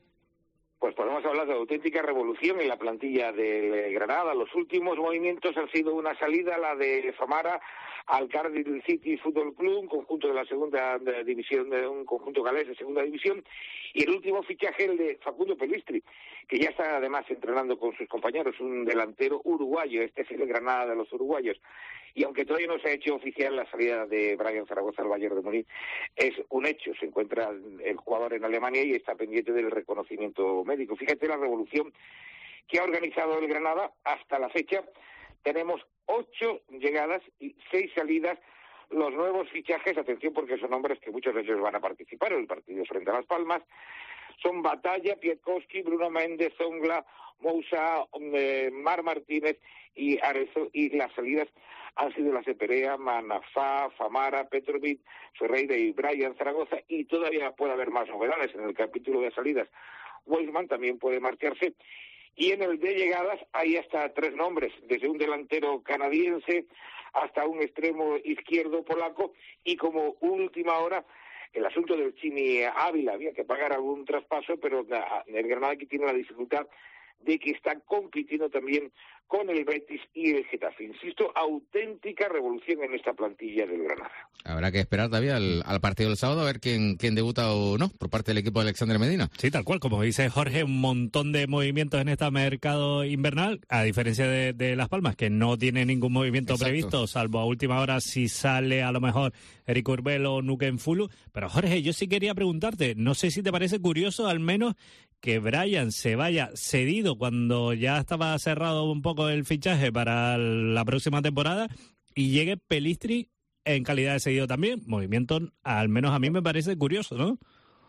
Pues podemos hablar de auténtica revolución en la plantilla de Granada. Los últimos movimientos han sido una salida, la de Famara, al Cardiff City Football Club, un conjunto de la segunda división, de un conjunto galés de segunda división, y el último fichaje, el de Facundo Pelistri, que ya está además entrenando con sus compañeros, un delantero uruguayo. Este es el Granada de los uruguayos. Y aunque todavía no se ha hecho oficial la salida de Brian Zaragoza al Bayern de Múnich, es un hecho. Se encuentra el jugador en Alemania y está pendiente del reconocimiento médico. Fíjate la revolución que ha organizado el Granada hasta la fecha. Tenemos ocho llegadas y seis salidas los nuevos fichajes, atención porque son nombres que muchos de ellos van a participar en el partido frente a Las Palmas, son Batalla, Piatkowski, Bruno Méndez, Ongla, Moussa, eh, Mar Martínez y Arezo, y las salidas han sido las de Perea, Manafá, Famara, Petrovic, Ferreira y Brian Zaragoza, y todavía puede haber más novedades en el capítulo de salidas. Weisman también puede marcharse, y en el de llegadas hay hasta tres nombres, desde un delantero canadiense hasta un extremo izquierdo polaco, y como última hora el asunto del Chimi Ávila. Había que pagar algún traspaso, pero el Granada aquí tiene la dificultad de que está compitiendo también con el Betis y el Getafe. Insisto, auténtica revolución en esta plantilla del Granada. Habrá que esperar todavía al, al partido del sábado a ver quién, quién debuta o no por parte del equipo de Alexander Medina. Sí, tal cual, como dice Jorge, un montón de movimientos en este mercado invernal, a diferencia de, de Las Palmas, que no tiene ningún movimiento Exacto. previsto, salvo a última hora si sale a lo mejor Eric Urbel o Nuken Fulu. Pero Jorge, yo sí quería preguntarte, no sé si te parece curioso al menos que Brian se vaya cedido cuando ya estaba cerrado un poco el fichaje para la próxima temporada y llegue Pelistri en calidad de cedido también. Movimiento, al menos a mí me parece curioso, ¿no?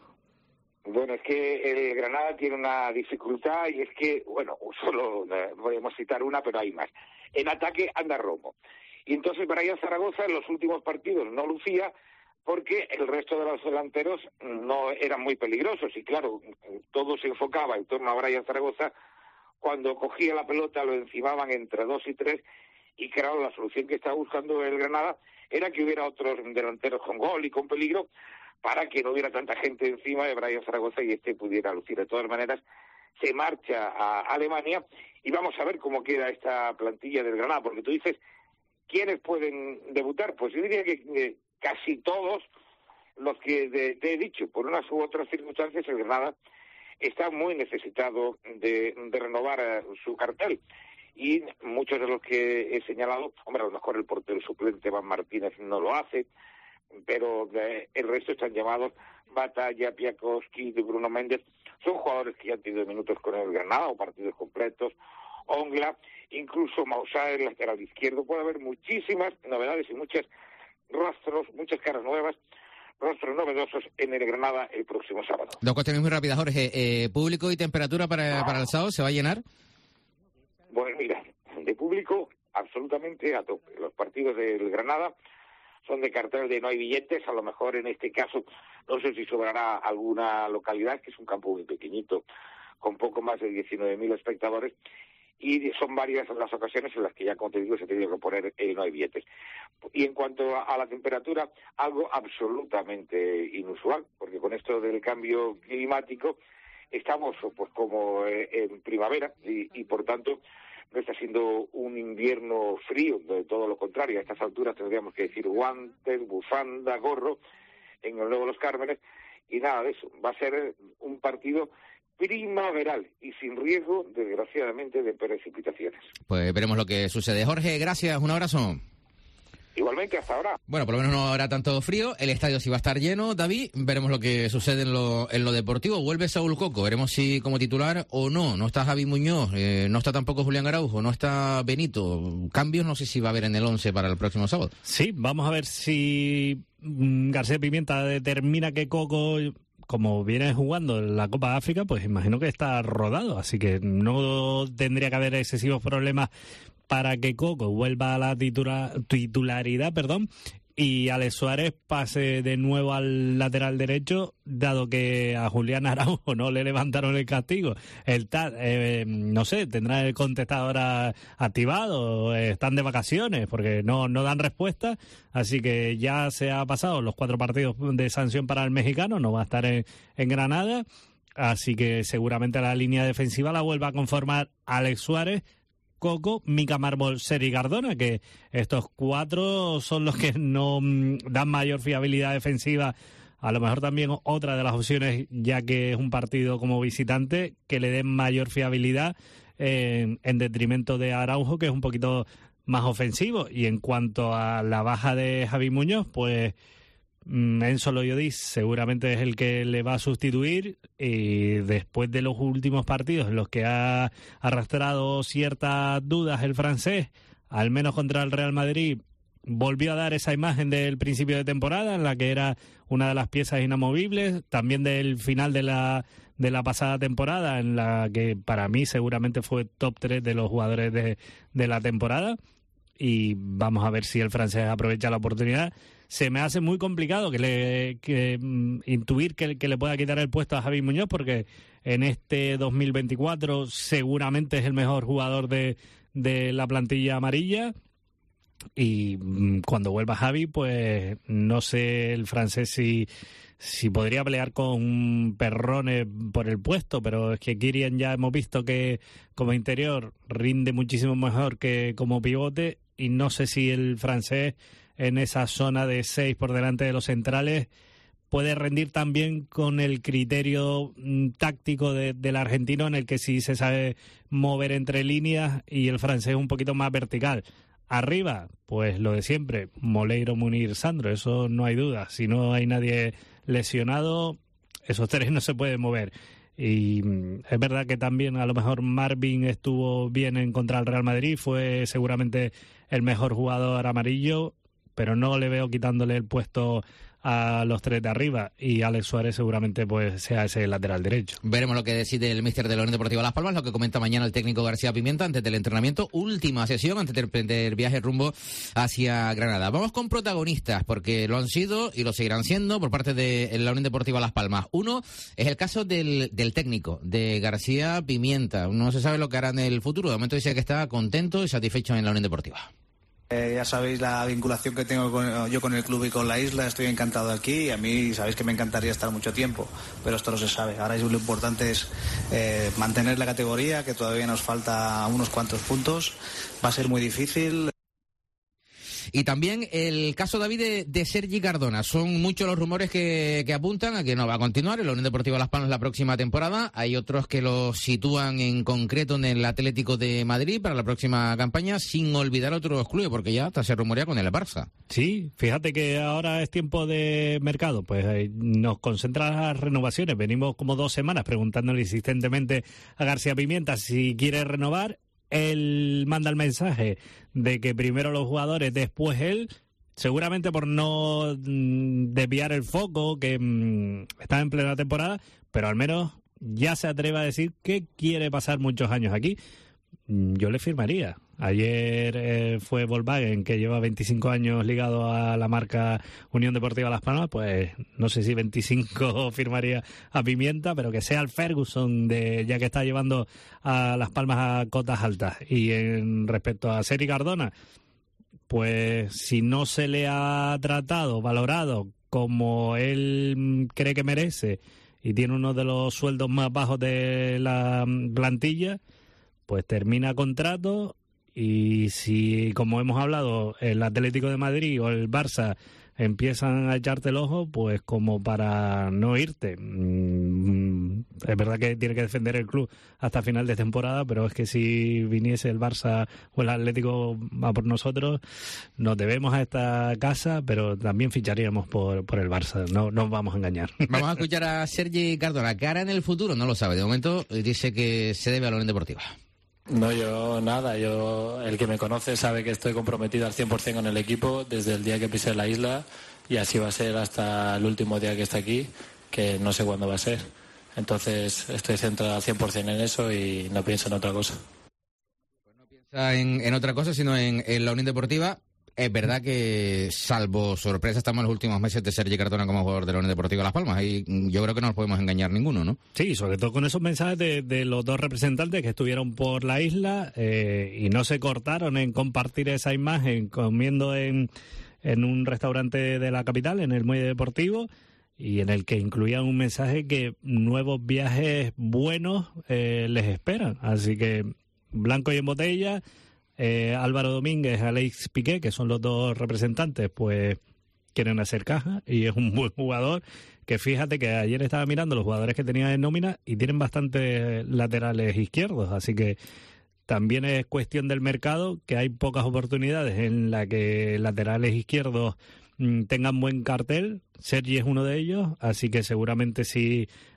Bueno, es que el Granada tiene una dificultad y es que, bueno, solo eh, podemos citar una, pero hay más. En ataque anda Romo. Y entonces Brian Zaragoza en los últimos partidos no lucía porque el resto de los delanteros no eran muy peligrosos. Y claro, todo se enfocaba en torno a Brian Zaragoza. Cuando cogía la pelota lo encimaban entre dos y tres. Y claro, la solución que estaba buscando el Granada era que hubiera otros delanteros con gol y con peligro para que no hubiera tanta gente encima de Brian Zaragoza y este pudiera lucir. De todas maneras, se marcha a Alemania y vamos a ver cómo queda esta plantilla del Granada, porque tú dices, ¿quiénes pueden debutar? Pues yo diría que eh, casi todos los que de, te he dicho, por unas u otras circunstancias, el Granada está muy necesitado de, de renovar uh, su cartel. Y muchos de los que he señalado, hombre, a lo mejor el portero suplente Van Martínez no lo hace, pero eh, el resto están llamados Batalla, Piatkowski, Bruno Méndez. Son jugadores que ya han tenido minutos con el Granada o partidos completos. Ongla, incluso Moussa, el lateral izquierdo. Puede haber muchísimas novedades y muchos rostros, muchas caras nuevas, rostros novedosos en el Granada el próximo sábado. Dos cuestiones muy rápidas, Jorge. Eh, ¿Público y temperatura para, para el sábado se va a llenar? Bueno, mira, de público absolutamente a tope. Los partidos del Granada son de cartel de no hay billetes, a lo mejor en este caso no sé si sobrará alguna localidad, que es un campo muy pequeñito, con poco más de diecinueve mil espectadores, y son varias las ocasiones en las que ya, como te digo, se ha tenido que poner el no hay billetes. Y en cuanto a, a la temperatura, algo absolutamente inusual, porque con esto del cambio climático estamos pues como eh, en primavera y, y por tanto no está siendo un invierno frío, de todo lo contrario. A estas alturas tendríamos que decir guantes, bufanda, gorro en el Nuevo Los Cármenes, y nada de eso. Va a ser un partido primaveral y sin riesgo, desgraciadamente, de precipitaciones. Pues veremos lo que sucede. Jorge, gracias, un abrazo. Igualmente, hasta ahora. Bueno, por lo menos no habrá tanto frío. El estadio sí va a estar lleno, David. Veremos lo que sucede en lo, en lo deportivo. Vuelve Saúl Coco. Veremos si como titular o no. No está Javi Muñoz, eh, no está tampoco Julián Araujo, no está Benito. Cambios no sé si va a haber en el once para el próximo sábado. Sí, vamos a ver si García Pimienta determina que Coco, como viene jugando en la Copa de África, pues imagino que está rodado. Así que no tendría que haber excesivos problemas para que Coco vuelva a la titula, titularidad, perdón, y Alex Suárez pase de nuevo al lateral derecho, dado que a Julián Araujo no le levantaron el castigo. El T A D, eh, no sé, tendrá el contestador activado, están de vacaciones, porque no, no dan respuesta, así que ya se ha pasado los cuatro partidos de sanción para el mexicano, no va a estar en, en Granada, así que seguramente la línea defensiva la vuelva a conformar Alex Suárez, Coco, Mica Mármol, Seri Cardona, que estos cuatro son los que no mm, dan mayor fiabilidad defensiva. A lo mejor también otra de las opciones, ya que es un partido como visitante, que le den mayor fiabilidad eh, en detrimento de Araujo, que es un poquito más ofensivo. Y en cuanto a la baja de Javi Muñoz, pues Enzo Loyodis seguramente es el que le va a sustituir, y después de los últimos partidos en los que ha arrastrado ciertas dudas el francés, al menos contra el Real Madrid, volvió a dar esa imagen del principio de temporada, en la que era una de las piezas inamovibles, también del final de la de la pasada temporada, en la que para mí seguramente fue top tres de los jugadores de, de la temporada, y vamos a ver si el francés aprovecha la oportunidad. Se me hace muy complicado que le que, mm, intuir que, que le pueda quitar el puesto a Javi Muñoz, porque en este dos mil veinticuatro seguramente es el mejor jugador de, de la plantilla amarilla. Y mmm, cuando vuelva Javi, pues no sé el francés si, si podría pelear con Perrone por el puesto, pero es que Kylian ya hemos visto que como interior rinde muchísimo mejor que como pivote, y no sé si el francés en esa zona de seis por delante de los centrales puede rendir también con el criterio mm, táctico de, del argentino, en el que sí se sabe mover entre líneas y el francés un poquito más vertical. Arriba, pues lo de siempre, Moleiro, Munir, Sandro, eso no hay duda. Si no hay nadie lesionado, esos tres no se pueden mover. Y mm, es verdad que también a lo mejor Marvin estuvo bien en contra del Real Madrid, fue seguramente el mejor jugador amarillo, pero no le veo quitándole el puesto a los tres de arriba, y Alex Suárez seguramente pues sea ese lateral derecho. Veremos lo que decide el míster de la Unión Deportiva Las Palmas, lo que comenta mañana el técnico García Pimienta antes del entrenamiento, última sesión antes de emprender viaje rumbo hacia Granada. Vamos con protagonistas, porque lo han sido y lo seguirán siendo por parte de la Unión Deportiva Las Palmas. Uno es el caso del, del técnico, de García Pimienta. No se sabe lo que hará en el futuro. De momento dice que está contento y satisfecho en la Unión Deportiva. Eh, ya sabéis la vinculación que tengo con, yo con el club y con la isla. Estoy encantado aquí, y a mí sabéis que me encantaría estar mucho tiempo, pero esto no se sabe. Ahora lo importante es eh, mantener la categoría, que todavía nos falta unos cuantos puntos. Va a ser muy difícil. Y también el caso, David, de, de Sergi Cardona. Son muchos los rumores que, que apuntan a que no va a continuar en la Unión Deportiva Las Palmas la próxima temporada. Hay otros que lo sitúan en concreto en el Atlético de Madrid para la próxima campaña, sin olvidar otros clubes, porque ya hasta se rumorea con el Barça. Sí, fíjate que ahora es tiempo de mercado, pues eh, nos concentran las renovaciones. Venimos como dos semanas preguntándole insistentemente a García Pimienta si quiere renovar. Él manda el mensaje de que primero los jugadores, después él, seguramente por no mm, desviar el foco, que mm, está en plena temporada, pero al menos ya se atreve a decir que quiere pasar muchos años aquí. Yo le firmaría. Ayer eh, fue Volkswagen, que lleva veinticinco años ligado a la marca Unión Deportiva Las Palmas, pues no sé si veinticinco firmaría a Pimienta, pero que sea el Ferguson, de ya que está llevando a Las Palmas a cotas altas. Y en respecto a Sergi Cardona, pues si no se le ha tratado, valorado como él cree que merece, y tiene uno de los sueldos más bajos de la plantilla, pues termina contrato. Y si, como hemos hablado, el Atlético de Madrid o el Barça empiezan a echarte el ojo, pues como para no irte. Mm, es verdad que tiene que defender el club hasta final de temporada, pero es que si viniese el Barça o el Atlético a por nosotros, nos debemos a esta casa, pero también ficharíamos por, por el Barça. No nos vamos a engañar. Vamos a escuchar a Sergi Cardona. ¿Qué hará en el futuro? No lo sabe. De momento dice que se debe a la Unión Deportiva. No, yo nada, yo el que me conoce sabe que estoy comprometido al cien por ciento con el equipo desde el día que pisé la isla, y así va a ser hasta el último día que esté aquí, que no sé cuándo va a ser. Entonces estoy centrado al cien por ciento en eso y no pienso en otra cosa. Pues no piensa en, en otra cosa, sino en, en la Unión Deportiva. Es verdad que, salvo sorpresa, estamos en los últimos meses de Sergi Cardona como jugador de la Unión Deportiva Las Palmas, y yo creo que no nos podemos engañar ninguno, ¿no? Sí, sobre todo con esos mensajes de, de los dos representantes que estuvieron por la isla eh, y no se cortaron en compartir esa imagen comiendo en, en un restaurante de la capital, en el Muelle Deportivo, y en el que incluían un mensaje que nuevos viajes buenos eh, les esperan. Así que blanco y en botella. Eh, Álvaro Domínguez, Alex Piqué, que son los dos representantes, pues quieren hacer caja, y es un buen jugador, que fíjate que ayer estaba mirando los jugadores que tenía en nómina y tienen bastantes laterales izquierdos, así que también es cuestión del mercado, que hay pocas oportunidades en las que laterales izquierdos mmm, tengan buen cartel. Sergi es uno de ellos, así que seguramente si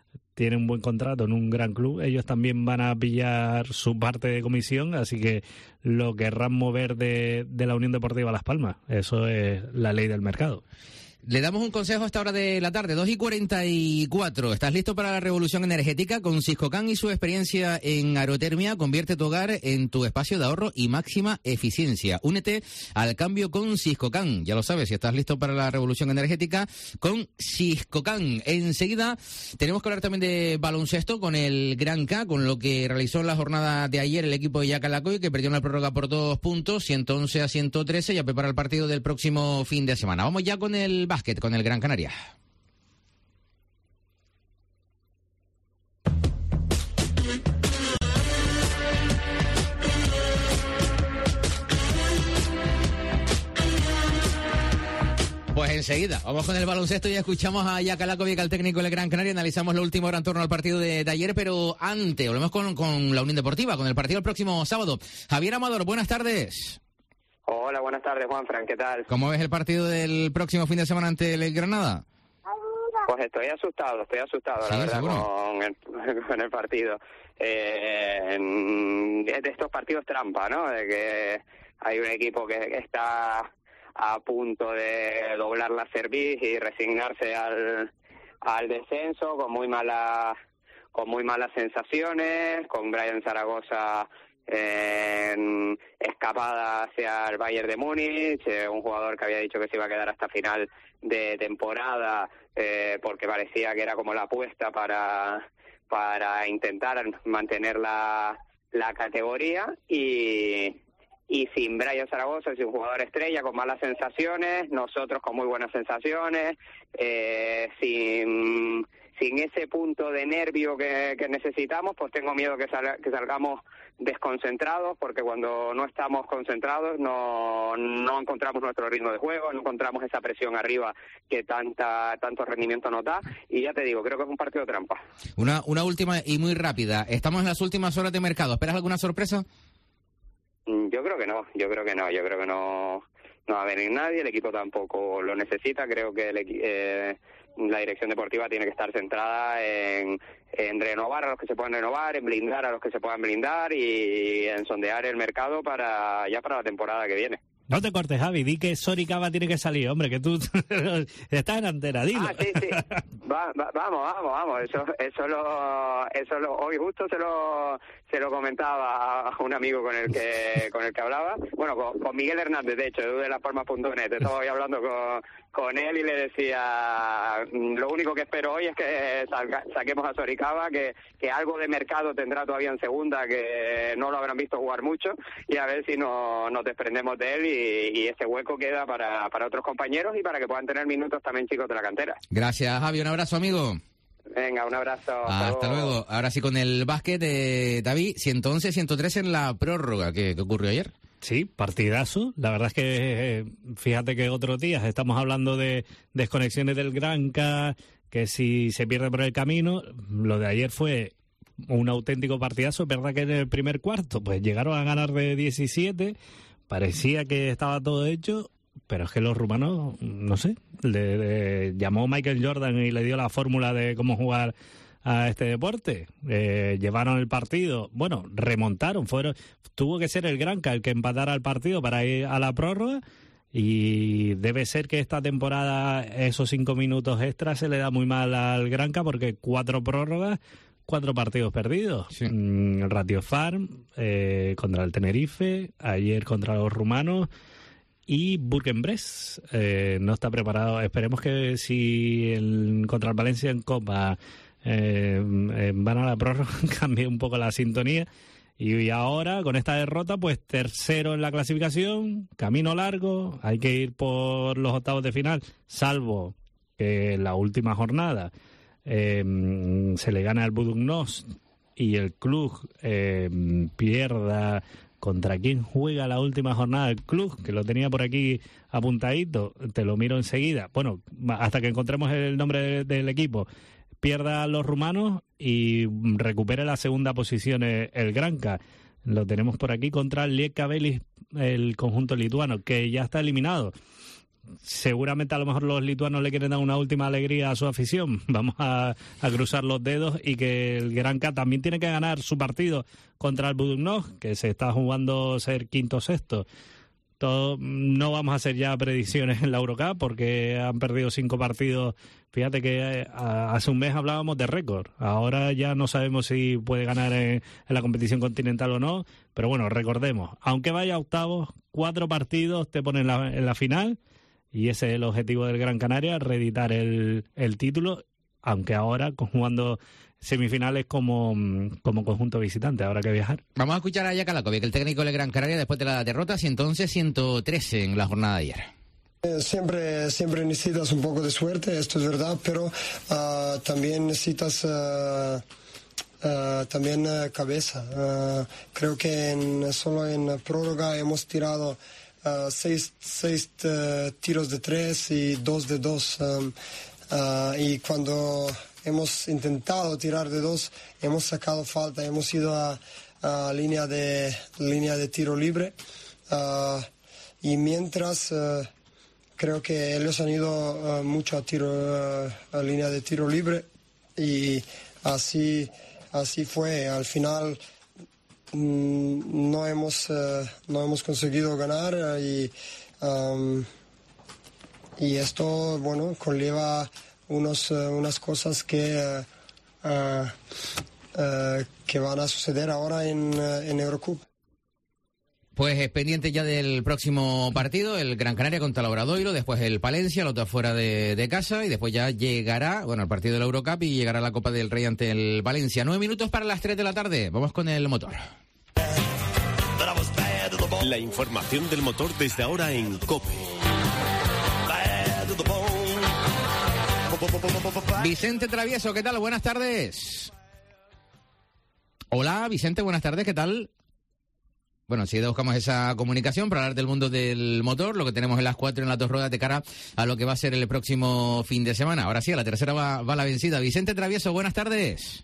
tiene un buen contrato en un gran club, ellos también van a pillar su parte de comisión, así que lo querrán mover de, de la Unión Deportiva Las Palmas. Eso es la ley del mercado. Le damos un consejo a esta hora de la tarde, dos y cuarenta y cuatro. ¿Estás listo para la revolución energética? Con Siscocan y su experiencia en aerotermia, convierte tu hogar en tu espacio de ahorro y máxima eficiencia. Únete al cambio con Siscocan. Ya lo sabes, si estás listo para la revolución energética, con Siscocan. Enseguida tenemos que hablar también de baloncesto con el Gran K, con lo que realizó en la jornada de ayer el equipo de Yacalacoy, que perdió en la prórroga por dos puntos, ciento once a ciento trece, ya prepara el partido del próximo fin de semana. Vamos ya con el básquet, con el Gran Canaria. Pues enseguida, vamos con el baloncesto y escuchamos a Yacalacovic, al técnico del Gran Canaria, analizamos lo último en torno al partido de, de ayer, pero antes, volvemos con, con la Unión Deportiva, con el partido el próximo sábado. Javier Amador, buenas tardes. Hola, buenas tardes, Juanfran, ¿qué tal? ¿Cómo ves el partido del próximo fin de semana ante el Granada? Pues estoy asustado, estoy asustado, sí, la verdad, seguro. con el, con el partido. Eh, es de estos partidos trampa, ¿no? De que hay un equipo que está a punto de doblar la cerviz y resignarse al, al descenso, con muy malas, con muy malas sensaciones, con Brian Zaragoza en escapada hacia el Bayern de Múnich, eh, un jugador que había dicho que se iba a quedar hasta final de temporada eh, porque parecía que era como la apuesta para para intentar mantener la, la categoría, y y sin Brian Zaragoza, sin un jugador estrella, con malas sensaciones, nosotros con muy buenas sensaciones, eh, sin sin ese punto de nervio que, que necesitamos, pues tengo miedo que, sal, que salgamos desconcentrados, porque cuando no estamos concentrados no, no encontramos nuestro ritmo de juego, no encontramos esa presión arriba que tanta tanto rendimiento nos da, y ya te digo, creo que es un partido trampa. Una, una última y muy rápida, estamos en las últimas horas de mercado, ¿esperas alguna sorpresa? Yo creo que no, yo creo que no, yo creo que no, no va a venir nadie, el equipo tampoco lo necesita, creo que el, eh, la dirección deportiva tiene que estar centrada en, en renovar a los que se puedan renovar, en blindar a los que se puedan blindar y en sondear el mercado para ya para la temporada que viene. No te cortes, Javi, di que Soricaba tiene que salir, hombre, que tú estás en antera, dilo. Ah, sí, sí, va, va, vamos, vamos, vamos, eso eso lo, eso lo, hoy justo se lo se lo comentaba a un amigo con el que con el que hablaba, bueno, con, con Miguel Hernández, de hecho, de las palmas punto net, estaba hoy hablando con, con él y le decía, lo único que espero hoy es que salga, saquemos a Soricaba, que, que algo de mercado tendrá todavía en segunda, que no lo habrán visto jugar mucho, y a ver si no, nos desprendemos de él y y ese hueco queda para, para otros compañeros y para que puedan tener minutos también chicos de la cantera. Gracias, Javi, un abrazo, amigo. Venga, un abrazo. Hasta, hasta luego. luego. Ahora sí, con el básquet, eh, David, ciento once a ciento trece en la prórroga. ¿Qué, qué ocurrió ayer? Sí, partidazo. La verdad es que, eh, fíjate que otros días estamos hablando de desconexiones del Granca, que si se pierde por el camino, lo de ayer fue un auténtico partidazo. Es verdad que en el primer cuarto pues llegaron a ganar de diecisiete, parecía que estaba todo hecho, pero es que los rumanos, no sé, le, le llamó Michael Jordan y le dio la fórmula de cómo jugar a este deporte. Eh, llevaron el partido, bueno, remontaron, fueron, tuvo que ser el Granca el que empatara el partido para ir a la prórroga, y debe ser que esta temporada esos cinco minutos extras se le da muy mal al Granca, porque cuatro prórrogas, cuatro partidos perdidos. Sí. Mm, Ratio Farm eh, contra el Tenerife, ayer contra los rumanos, y Bourg-en-Bresse eh, no está preparado. Esperemos que si el, contra el Valencia en Copa eh, eh, van a la prórroga, cambie un poco la sintonía. Y ahora, con esta derrota, pues tercero en la clasificación, camino largo, hay que ir por los octavos de final, salvo que en la última jornada Eh, se le gana al Budugnost y el club eh, pierda. ¿Contra quién juega la última jornada el club? Que lo tenía por aquí apuntadito, te lo miro enseguida. Bueno, hasta que encontremos el nombre de, del equipo. Pierda a los rumanos y recupere la segunda posición el, el Granca. Lo tenemos por aquí contra el Liekabeli, el conjunto lituano, que ya está eliminado. seguramente a lo mejor los lituanos le quieren dar una última alegría a su afición. Vamos a, a cruzar los dedos y que el Granca también tiene que ganar su partido contra el Budućnost, que se está jugando ser quinto o sexto. Todo, no vamos a hacer ya predicciones en la Eurocup porque han perdido cinco partidos. Fíjate que hace un mes hablábamos de récord. Ahora ya no sabemos si puede ganar en, en la competición continental o no. Pero bueno, recordemos, aunque vaya a octavos, cuatro partidos te ponen en la, en la final. Y ese es el objetivo del Gran Canaria, reeditar el, el título. Aunque ahora jugando semifinales como, como conjunto visitante, habrá que viajar. Vamos a escuchar a Jack Alakovic, el técnico de Gran Canaria, después de la derrota, y entonces ciento trece en la jornada de ayer. Eh, siempre, siempre necesitas un poco de suerte, esto es verdad, pero uh, también necesitas uh, uh, también uh, cabeza. Uh, creo que en, solo en prórroga hemos tirado uh, seis, seis uh, tiros de tres y dos de dos. Um, uh, y cuando hemos intentado tirar de dos, hemos sacado falta, hemos ido a, a línea de línea de tiro libre uh, y mientras uh, creo que ellos han ido uh, mucho a tiro uh, a línea de tiro libre y así así fue. Al final mm, no hemos uh, no hemos conseguido ganar uh, y um, y esto bueno conlleva Unos, uh, unas cosas que, uh, uh, uh, que van a suceder ahora en, uh, en Eurocup. Pues es pendiente ya del próximo partido, el Gran Canaria contra el Obradoiro, después el Palencia, el otro fuera de, de casa, y después ya llegará, bueno, el partido de la Eurocup y llegará la Copa del Rey ante el Valencia. Nueve minutos para las tres de la tarde, vamos con el motor. La información del motor desde ahora en COPE. Vicente Travieso, ¿qué tal? Buenas tardes. Hola, Vicente, buenas tardes, ¿qué tal? Bueno, si buscamos esa comunicación para hablar del mundo del motor, lo que tenemos en las cuatro en las dos ruedas de cara a lo que va a ser el próximo fin de semana. Ahora sí, a la tercera va, va la vencida. Vicente Travieso, buenas tardes.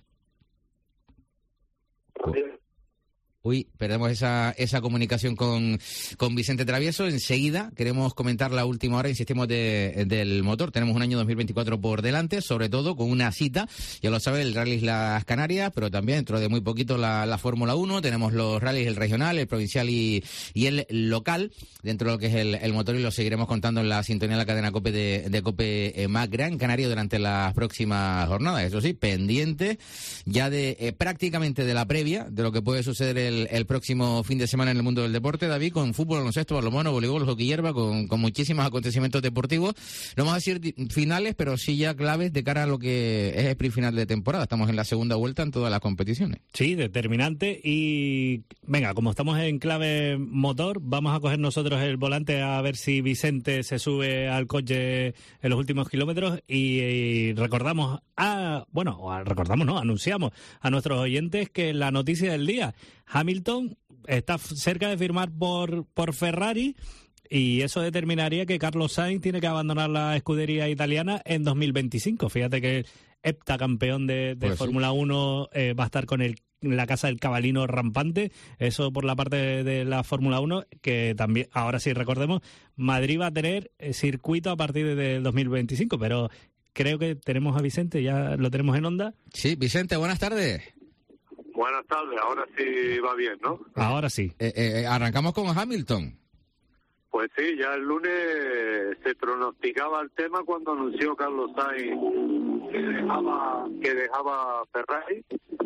Uy, perdemos esa esa comunicación con, con Vicente Travieso. Enseguida queremos comentar la última hora, insistimos, de, del motor. Tenemos un año dos mil veinticuatro por delante, sobre todo con una cita, ya lo sabe, el Rally Islas Canarias, pero también dentro de muy poquito la, la Fórmula uno. Tenemos los rallies, el regional, el provincial y, y el local, dentro de lo que es el, el motor, y lo seguiremos contando en la sintonía de la cadena COPE de, de COPE eh, más Gran Canaria durante las próximas jornadas. Eso sí, pendiente ya de eh, prácticamente de la previa, de lo que puede suceder el El, el próximo fin de semana en el mundo del deporte, David, con fútbol, baloncesto, balonmano, voleibol, hockey hierba, con, con muchísimos acontecimientos deportivos. No vamos a decir finales, pero sí ya claves de cara a lo que es el sprint final de temporada. Estamos en la segunda vuelta en todas las competiciones. Sí, determinante. Y venga, como estamos en clave motor, vamos a coger nosotros el volante a ver si Vicente se sube al coche en los últimos kilómetros y, y recordamos a, bueno, recordamos, no, anunciamos a nuestros oyentes que la noticia del día, Hamilton está cerca de firmar por, por Ferrari, y eso determinaría que Carlos Sainz tiene que abandonar la escudería italiana en dos mil veinticinco. Fíjate que el heptacampeón de, de pues Fórmula sí. uno eh, va a estar con el la casa del cabalino rampante. Eso por la parte de, de la Fórmula uno, que también, ahora sí recordemos, Madrid va a tener circuito a partir del dos mil veinticinco, pero creo que tenemos a Vicente, ya lo tenemos en onda. Sí, Vicente, buenas tardes. Buenas tardes, ahora sí va bien, ¿no? Ahora sí. Eh, eh, arrancamos con Hamilton. Pues sí, ya el lunes se pronosticaba el tema cuando anunció Carlos Sainz que dejaba, que dejaba Ferrari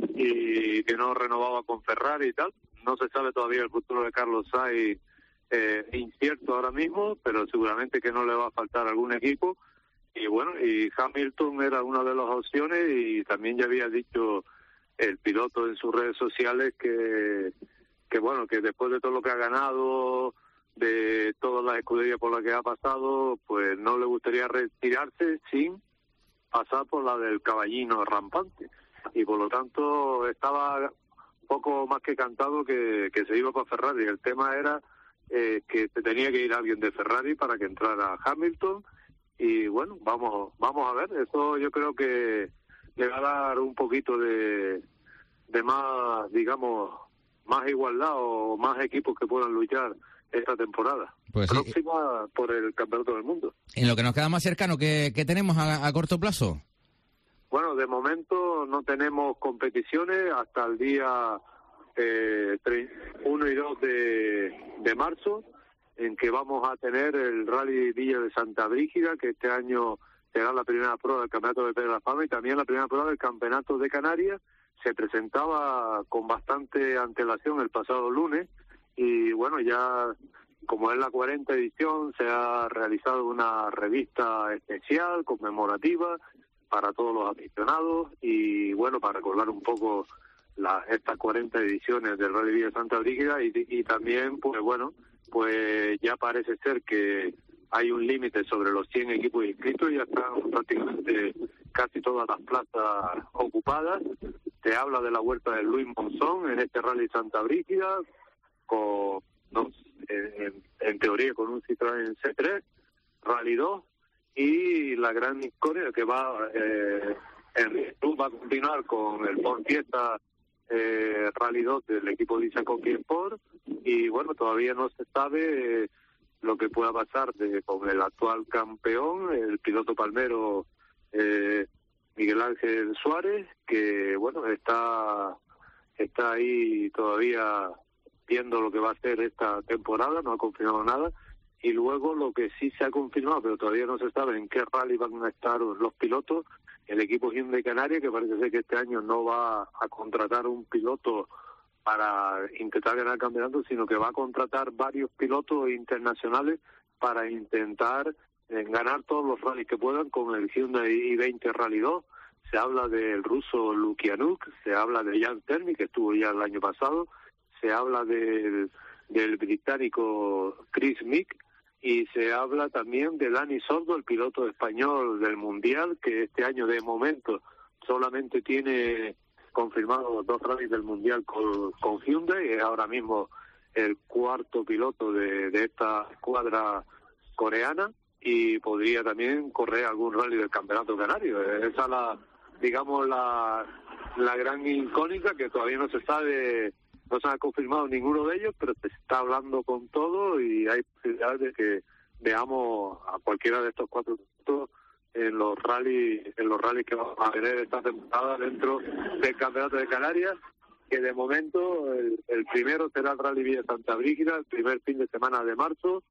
y que no renovaba con Ferrari y tal. No se sabe todavía el futuro de Carlos Sainz, eh, incierto ahora mismo, pero seguramente que no le va a faltar algún equipo. Y bueno, y Hamilton era una de las opciones, y también ya había dicho el piloto en sus redes sociales que, que bueno, que después de todo lo que ha ganado, de todas las escuderías por las que ha pasado, pues no le gustaría retirarse sin pasar por la del caballino rampante, y por lo tanto estaba poco más que cantado que, que se iba para Ferrari. El tema era eh, que tenía que ir alguien de Ferrari para que entrara Hamilton, y bueno, vamos vamos a ver, eso yo creo que le va a dar un poquito de, de más, digamos, más igualdad, o más equipos que puedan luchar esta temporada. Pues sí. Próxima por el Campeonato del Mundo. En lo que nos queda más cercano, ¿qué, qué tenemos a, a corto plazo? Bueno, de momento no tenemos competiciones hasta el día eh, uno y dos de, de marzo, en que vamos a tener el Rally Villa de Santa Brígida, que este año será la primera prueba del Campeonato de Pedro de la Fama y también la primera prueba del Campeonato de Canarias. Se presentaba con bastante antelación el pasado lunes y bueno, ya como es la cuarenta edición, se ha realizado una revista especial, conmemorativa, para todos los aficionados y bueno, para recordar un poco la, estas cuarenta ediciones del Rally Villa de Santa Brígida y, y también, pues bueno, pues ya parece ser que hay un límite sobre los cien equipos inscritos, ya están prácticamente casi todas las plazas ocupadas. Se habla de la vuelta de Luis Monzón en este Rally Santa Brígida, con, no, en, en teoría con un Citroën C tres, Rally dos, y la gran historia que va, eh, en, va a continuar con el Ford Fiesta eh, Rally dos del equipo de Isacoqui Sport, y bueno, todavía no se sabe eh, lo que pueda pasar de, con el actual campeón, el piloto palmero eh, Miguel Ángel Suárez, que bueno, está está ahí todavía viendo lo que va a ser esta temporada, no ha confirmado nada. Y luego lo que sí se ha confirmado, pero todavía no se sabe en qué rally van a estar los pilotos, el equipo Hyundai Canarias, que parece ser que este año no va a contratar un piloto para intentar ganar el campeonato, sino que va a contratar varios pilotos internacionales para intentar eh, ganar todos los rallies que puedan con el Hyundai i veinte Rally dos. Se habla del ruso Lukianuk, se habla de Jan Termi, que estuvo ya el año pasado, se habla del, del británico Chris Mick, y se habla también de Dani Sordo, el piloto español del Mundial, que este año de momento solamente tiene confirmado dos rallies del Mundial con, con Hyundai, es ahora mismo el cuarto piloto de, de esta escuadra coreana y podría también correr algún rally del Campeonato Canario. Esa es la, digamos, la, la gran incógnita, que todavía no se sabe. No se ha confirmado ninguno de ellos, pero se está hablando con todo y hay posibilidades de que veamos a cualquiera de estos cuatro pilotos en los rallies, en los rallies que vamos a tener esta temporada dentro del Campeonato de Canarias, que de momento el, el primero será el Rally Villa Santa Brígida, el primer fin de semana de marzo,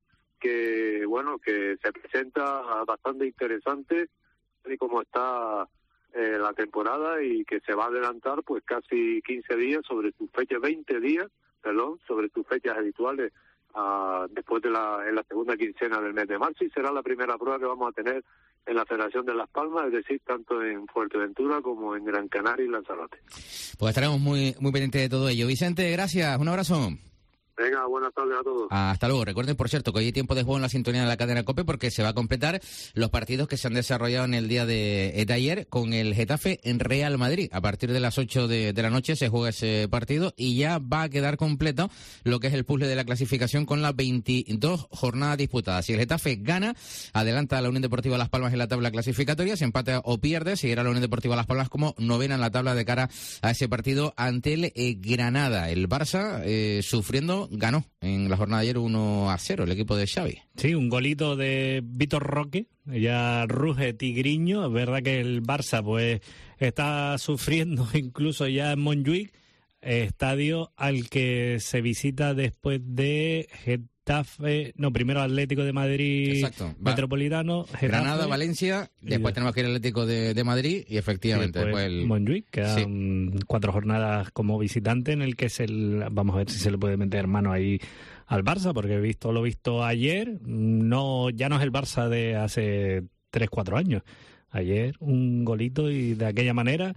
que bueno, que se presenta bastante interesante y como está Eh, la temporada y que se va a adelantar pues casi quince días sobre sus fechas, veinte días, perdón, sobre sus fechas habituales uh, después de la, en la segunda quincena del mes de marzo, y será la primera prueba que vamos a tener en la Federación de Las Palmas, es decir, tanto en Fuerteventura como en Gran Canaria y Lanzarote. Pues estaremos muy, muy pendientes de todo ello. Vicente, gracias, un abrazo. Venga, buenas tardes a todos. Hasta luego. Recuerden, por cierto, que hoy hay tiempo de juego en la sintonía de la cadena COPE, porque se va a completar los partidos que se han desarrollado en el día de, de ayer con el Getafe en Real Madrid. A partir de las ocho de, de la noche se juega ese partido y ya va a quedar completo lo que es el puzzle de la clasificación con las veintidós jornadas disputadas. Si el Getafe gana, adelanta a la Unión Deportiva Las Palmas en la tabla clasificatoria. Si empata o pierde, seguirá la Unión Deportiva Las Palmas como novena en la tabla de cara a ese partido ante el eh, Granada. El Barça, eh, sufriendo, ganó en la jornada de ayer uno a cero el equipo de Xavi. Sí, un golito de Vitor Roque, ya ruge Tigriño. Es verdad que el Barça pues está sufriendo incluso ya en Montjuic, estadio al que se visita después de Getafe, no, primero Atlético de Madrid. Exacto. Metropolitano, Getafe, Granada, Valencia, después tenemos que ir al Atlético de, de Madrid y efectivamente y después, después el Montjuic, quedan sí. cuatro jornadas como visitante en el que se el, vamos a ver si se le puede meter mano ahí al Barça, porque he visto lo visto ayer, no ya no es el Barça de hace tres, cuatro años. Ayer un golito y de aquella manera.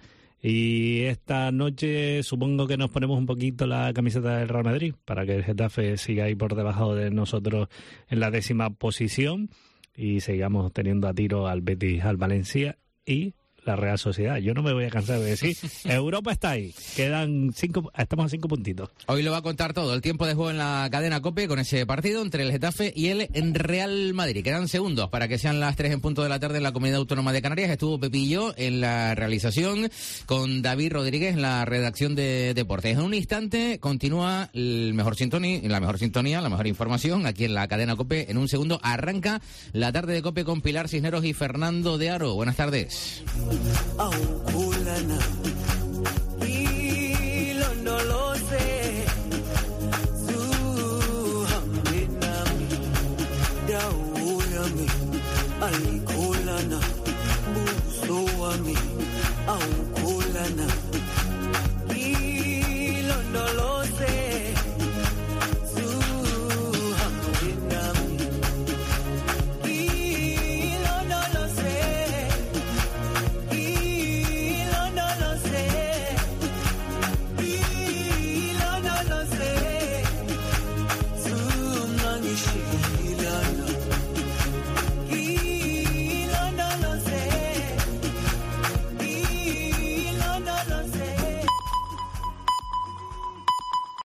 Y esta noche supongo que nos ponemos un poquito la camiseta del Real Madrid para que el Getafe siga ahí por debajo de nosotros en la décima posición y sigamos teniendo a tiro al Betis, al Valencia y la Real Sociedad. Yo no me voy a cansar de decir, Europa está ahí, quedan cinco, estamos a cinco puntitos. Hoy lo va a contar todo, el tiempo de juego en la cadena COPE con ese partido entre el Getafe y el Real Madrid. Quedan segundos para que sean las tres en punto de la tarde en la Comunidad Autónoma de Canarias. Estuvo Pepillo en la realización con David Rodríguez en la redacción de Deportes. En un instante continúa el mejor sintonía, la mejor sintonía, la mejor información aquí en la cadena COPE. En un segundo arranca la tarde de COPE con Pilar Cisneros y Fernando de Aro. Buenas tardes. Aukulana